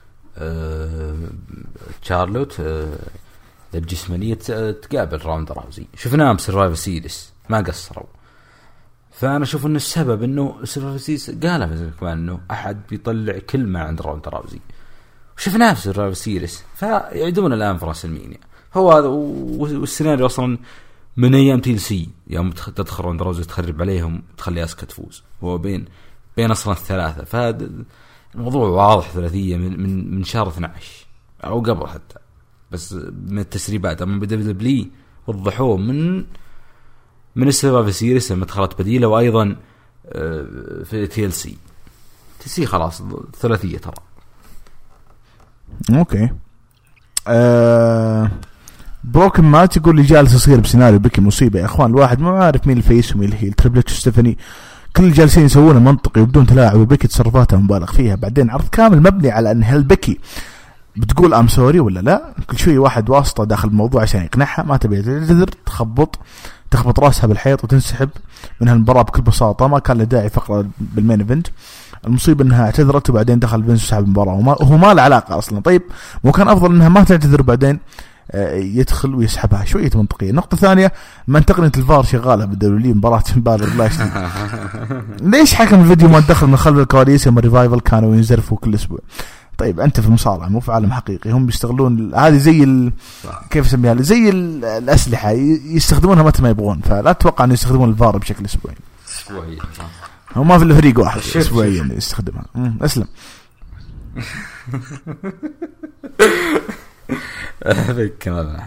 شارلوت الجسمانيه تقابل راوندا راوزي، شفناها بسرفايفر سيريس ما قصروا. فانا اشوف ان السبب انه سرفايفر سيريس قالها كمان انه احد بيطلع كلمه عند راوندا راوزي، وشفناها في سرفايفر سيريس، فيعيدون الان في راس المينيا. هو هذا، والسيناريو اصلا من ايام تيل سي يوم تدخل راوندا راوزي تخرب عليهم تخلي اسكا تفوز، هو بين اصلا الثلاثه. فهذا الموضوع واضح، ثلاثيه من شهر 12 او قبل حتى، بس من التسريبات. اما بدبليو وضحوه من السبب في سيريس لما دخلت بديله، وايضا في تي ال سي خلاص ثلاثيه ترى. اوكي. بروكن مات يقول لي جالس يصير بسيناريو بيكي مصيبه يا اخوان، الواحد ما عارف مين الفيس ومين الهيل. تريبل اتش وستيفاني كل جالسين يسوونه منطقي وبدون تلاعب، وبيكي تصرفاتها مبالغ فيها. بعدين عرض كامل مبني على ان هل بيكي بتقول ام سوري ولا لا، كل شوي واحد واسطه داخل الموضوع عشان يقنعها، ما تبي تعتذر تخبط راسها بالحيط وتنسحب من هالمباراه بكل بساطه. ما كان له داعي فقره بالمين ايفنت. المصيبه انها اعتذرت وبعدين دخل فينس وسحب المباراه، وهو ما له علاقه اصلا. طيب مو كان افضل انها ما تعتذر بعدين يدخل ويسحبها؟ شويه منطقيه. النقطه الثانيه، من تقنيه الفار شغاله بالدوري، مباراه بالغ ليش حكم الفيديو ما تدخل من خلف الكواليس يوم الريفايفل كانوا ينزرفوا كل اسبوع؟ طيب انت في مصارعه مو في عالم حقيقي، هم بيستغلون هذه زي كيف اسميها، زي الاسلحه يستخدمونها متى ما يبغون، فلا تتوقع انه يستخدمون الفار بشكل اسبوعي. هم ما في الا فريق واحد اسبوعيا يستخدمها. اسلم. كمان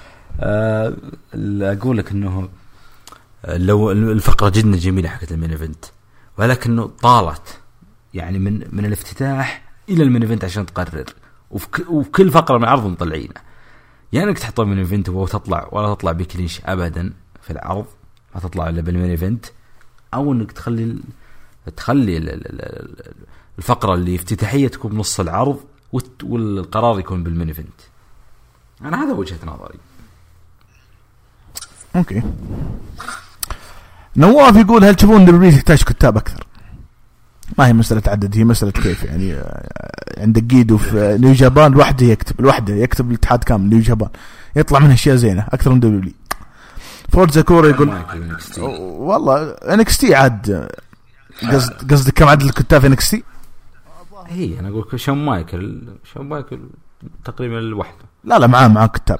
اقول لك انه لو الفقره جدا جميله حقت المين ايفنت، ولكنه طالت يعني من الافتتاح الى المين ايفنت عشان تقرر، وكل فقره من عرض مطلعينه. يعني انك تحطها من ايفنت وتطلع ولا تطلع بكليش ابدا في العرض، ما تطلع الا بالمين ايفنت، او انك تخلي الفقره اللي افتتاحيه تكون بنص العرض والقرار يكون بالمين ايفنت. انا هذا وجهة نظري. اوكي. نواف يقول هل تشوفون دبليو يحتاج كتاب اكثر؟ ما هي مسألة عدد، هي مسألة كيف. يعني عندك جيدو في نيو جابان لوحده يكتب الاتحاد كامل نيو جابان، يطلع منها اشياء زينة اكثر من دبليو. فورد كورا يقول والله NXT عاد قصدك كم عدد الكتاب في NXT؟ هي انا اقول شون مايكل تقريبا الوحده. لا معاه كتاب،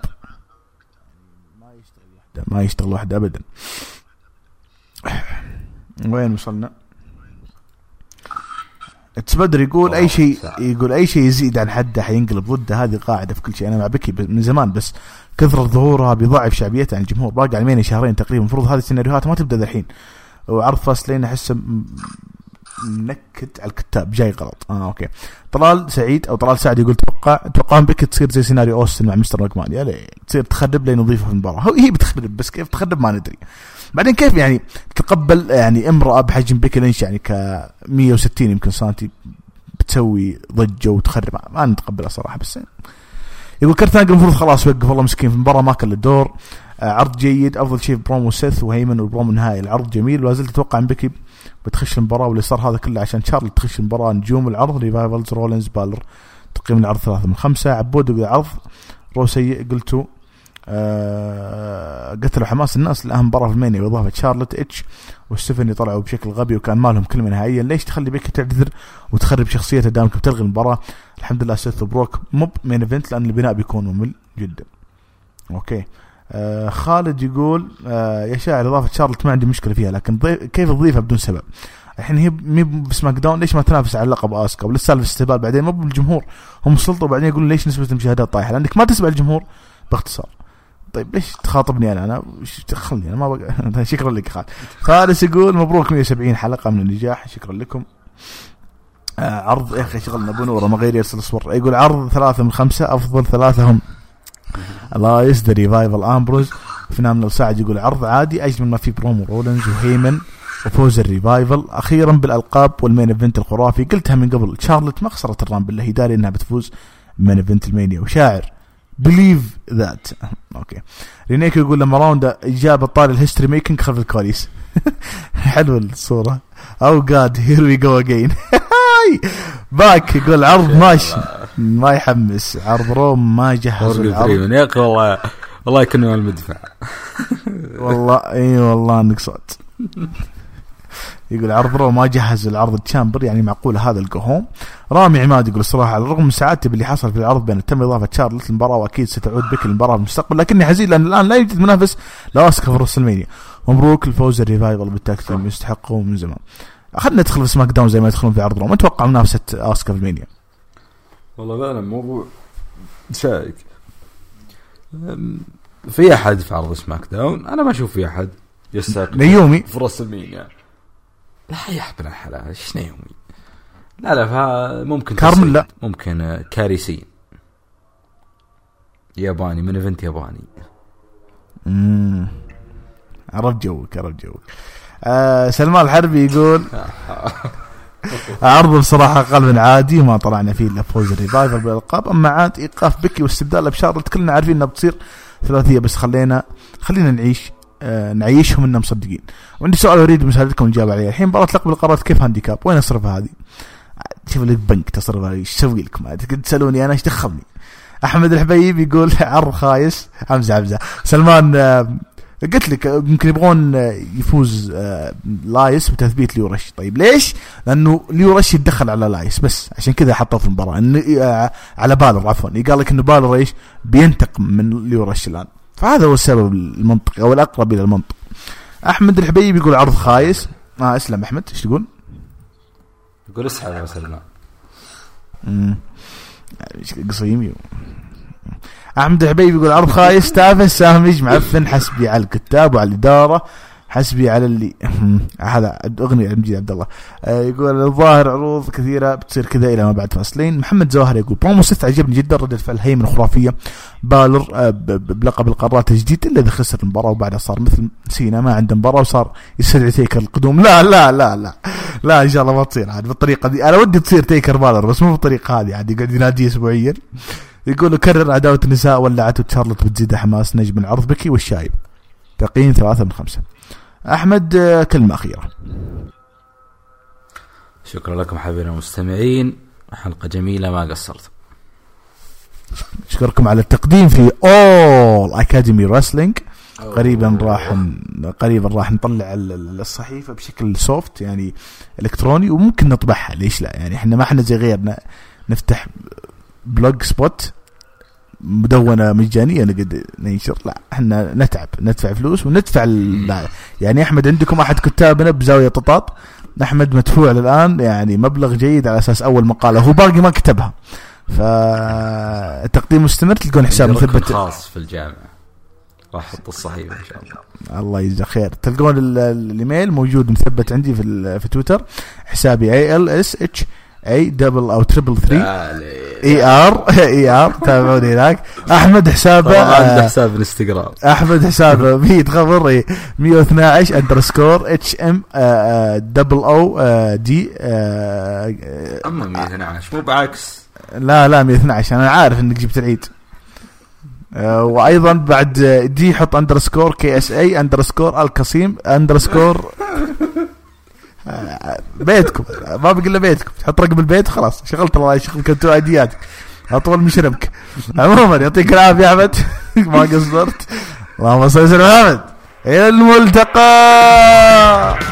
ما يشتغل وحده ابدا. وين وصلنا؟ تبدر يقول اي شيء، يقول اي شيء يزيد عن حده حينقلب ضده. هذه قاعده في كل شيء. انا مع بكي من زمان، بس كثر ظهورها بيضعف شعبيتها عن الجمهور. باقي على شهرين تقريبا، المفروض هذه السيناريوهات ما تبدا الحين، وعرض فاصلين احسه منكد على الكتاب، جاي غلط. اوكي. طلال سعيد او طلال سعد يقول اتوقع بكي تصير زي سيناريو اوستن مع مستر ماكمان، يعني تصير تخرب لين نضيفها في المباراه. هي بتخرب، بس كيف تخرب ما ندري. بعدين كيف يعني تقبل يعني امراه بحجم بيكي لينش يعني ك 160 يمكن سنتي بتسوي ضجه وتخرب؟ ما نتقبلها صراحه. بس يقول كرتانج المفروض خلاص وقف، والله مسكين في المباراه ما كان له دور. عرض جيد، افضل شيء برومو سيث وهيمن والبرومو النهائي. العرض جميل، ولا زلت اتوقع ان بيكي بتخش المباراه، واللي صار هذا كله عشان شارلت تخش المباراه. نجوم العرض ريفايفلز، رولينز، بالر. تقييم العرض 3 من 5. عبود يقول العرض رو سيء، قلتوا قتلوا حماس الناس لأهم مباراة في المانيا، وإضافة شارلت اتش وستيفاني طلعوا بشكل غبي وكان مالهم كلمة نهائيا. ليش تخلي بيكي تعتذر وتخرب شخصيتها دامك بتلغي المباراة؟ الحمد لله سيث وبروك موب مين ايفنت، لأن البناء بيكون ممل جدا. اوكي. خالد يقول يا شاعر إضافة شارلت ما عندي مشكلة فيها، لكن كيف تضيفها بدون سبب؟ الحين هي مي بسماك داون، ليش ما تنافس على لقب اسكا؟ ولسه الاستهبال بعدين مو بالجمهور، هم السلطة. وبعدين يقول ليش نسبة المشاهدات طايحة؟ لأنك ما تسمع الجمهور باختصار. طيب ليش تخاطبني انا خلني انا ما بقى. شكرا لك خالد. فارس يقول مبروك 170 حلقة من النجاح، شكرا لكم. عرض يا اخي شغلنا بنوره ما غير يرسل صور. يقول عرض 3 من 5، افضل 3 هم الله يصدر ريفايفل امبروز فينامنال. سعد يقول عرض عادي اجمل ما في برومو رولينز وهيمن وفوز الريفايفل. اخيرا بالالقاب والمين ايفنت الخرافي. قلتها من قبل، شارلت ما خسرت الرامبل، هي داري انها بتفوز من ايفنت المانيا، وشاعر believe that. اوكي. رينيكو يقول لما راوندا جاب الطاري الهيستوري ميكينج خلف الكواليس. حلوه الصوره. او جاد هير وي جو اجين. باك يقول عرض ماشي ما يحمس. عرض روم ما جهز العرض يا اخي. والله كنا المدفع. والله اي والله انك صوت. يقول عرض رو ما جهز العرض التشامبر، يعني معقول هذا القهوم. رامي عماد يقول الصراحة على الرغم من سعادتي باللي حصل في العرض بين تم إضافة شارلت المباراة، وأكيد ستعود بك المباراة في المستقبل، لكني حزين لأن الآن لا يوجد منافس لأوسكا في رسلمانيا. مبروك الفوز الريفايفل بالتاكتيم، يستحقوا من زمان. أخذنا ندخل في سماك داون زي ما يدخلون في عرض رو. ما أتوقع منافسة أوسكا في المانيا. والله لا الموضوع شائك. في أحد في عرض سماك داون؟ أنا ما أشوف في أحد يستحق نيومي في رسلمانيا. لا يحبنا الحلال ايش نيومي؟ لا ممكن كارمل، لا ممكن كاريسين ياباني من ايفنت ياباني. عرفت جوك. سلمان الحربي يقول عرض بصراحة أقل من عادي، ما طلعنا فيه إلا فوز الريفايفل بالألقاب. أما عاد إيقاف بكي واستبداله بشارلت كلنا عارفين إنها بتصير ثلاثية، بس خلينا نعيشهم إنهم مصدقين. وعندي سؤال أريد مساعدتكم الإجابة عليه. الحين مباراة لقب القارات كيف هانديكاب؟ وين أصرفها هذه؟ شوف لك بنك تصرفها، إيش سوي لك؟ ما تسألوني أنا إيش دخلني. أحمد الحبيب يقول عرض خايس. حمزة سلمان قلت لك ممكن يبغون يفوز لايس بتثبيت ليورش. طيب ليش؟ لأنه ليورش يتدخل على لايس، بس عشان كذا حطه في المباراة على بالر. عفوا قال لك إنه بالر إيش بينتقم من ليورش الآن، فهذا هو السبب المنطقي أو الأقرب إلى المنطق. أحمد الحبيب يقول عرض خايس. اسلم أحمد إيش تقول؟ يقول اسحب يا سلمان. قصيمي. أحمد الحبيب يقول عرض خايس تافه سامج معفن، حسبي على الكتاب وعلى الإدارة، حسبي على اللي هذا أغنية مجيد عبد الله. يقول الظاهر عروض كثيرة بتصير كذا إلى ما بعد فاصلين. محمد زواهر يقول برومو ست عجبني جدا، ردة فعل هيمن خرافية. بالر بلقب القارات الجديد إلا إذا خسر المباراة وبعدها صار مثل سينا ما عنده مباراة وصار يستدعي تيكر القدوم. لا لا لا لا لا إن شاء الله ما تصير عاد بالطريقة دي. أنا ودي تصير تيكر بالر بس مو بالطريقة هذه، عاد يقعد ينادي أسبوعيا. يقول كرر عداوة النساء ولعته تشارلت بتزيد حماس. نجم العرض بكي والشايب. تقييم 3 من 5. أحمد كلمة أخيرة. شكرا لكم حبيبنا المستمعين، حلقة جميلة ما قصرت. أشكركم على التقديم في All Academy Wrestling. قريبا راح نطلع الصحيفة بشكل سوفت يعني إلكتروني، وممكن نطبعها ليش لا، يعني إحنا ما إحنا زي غيرنا نفتح بلوج سبوت مدونة مجانية نقدر ننشر. لا احنا ندفع فلوس وندفع يعني احمد عندكم احد كتابنا بزاوية ططاط أحمد مدفوع الآن يعني مبلغ جيد على أساس أول مقالة، هو باقي ما كتبها، فالتقديم مستمر. تلقون حساب مثبت خاص في الجامعة، راح أحط الصحيفة إن شاء الله. الله يجزاه خير. تلقون الإيميل موجود مثبت عندي في تويتر، حسابي ALSH A double أو triple 3 ER تابعوني هناك. أحمد حسابه عنده حساب انستغرام، أحمد حسابه بيتخبر 112 underscore HM double O D. أما 112 مو بعكس، لا 112. أنا عارف إنك جبت العيد. وأيضا بعد دي حط underscore KSA underscore القصيم underscore بيتكم، ما بقول له بيتكم، تحط رقم البيت خلاص شغلت. الله يشغل كنتو عادياتك اطول من شربك. عموما يعطيك العافيه يا احمد ما قصرت. اللهم صل وسلم على محمد. الى الملتقى.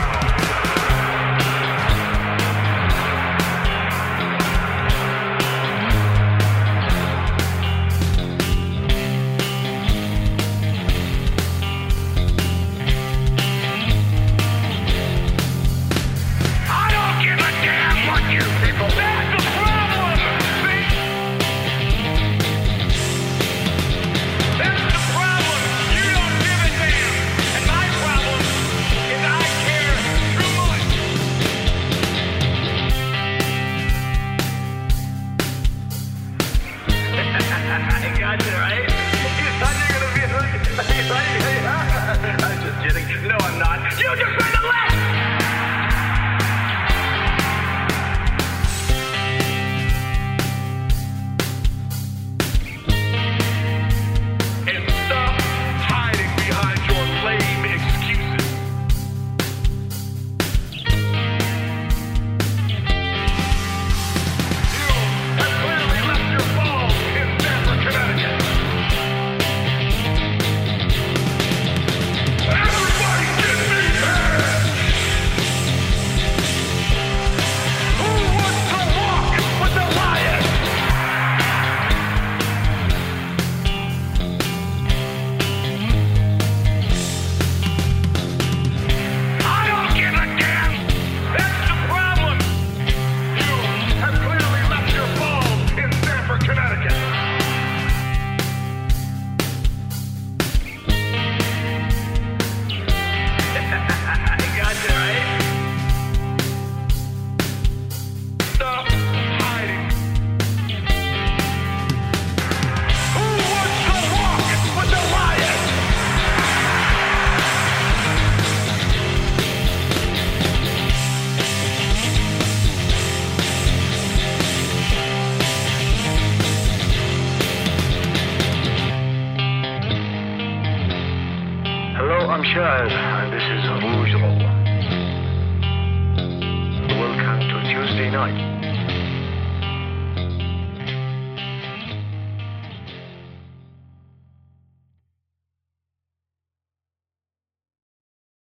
I'm Shaz, and this is Rouge. Welcome to Tuesday night.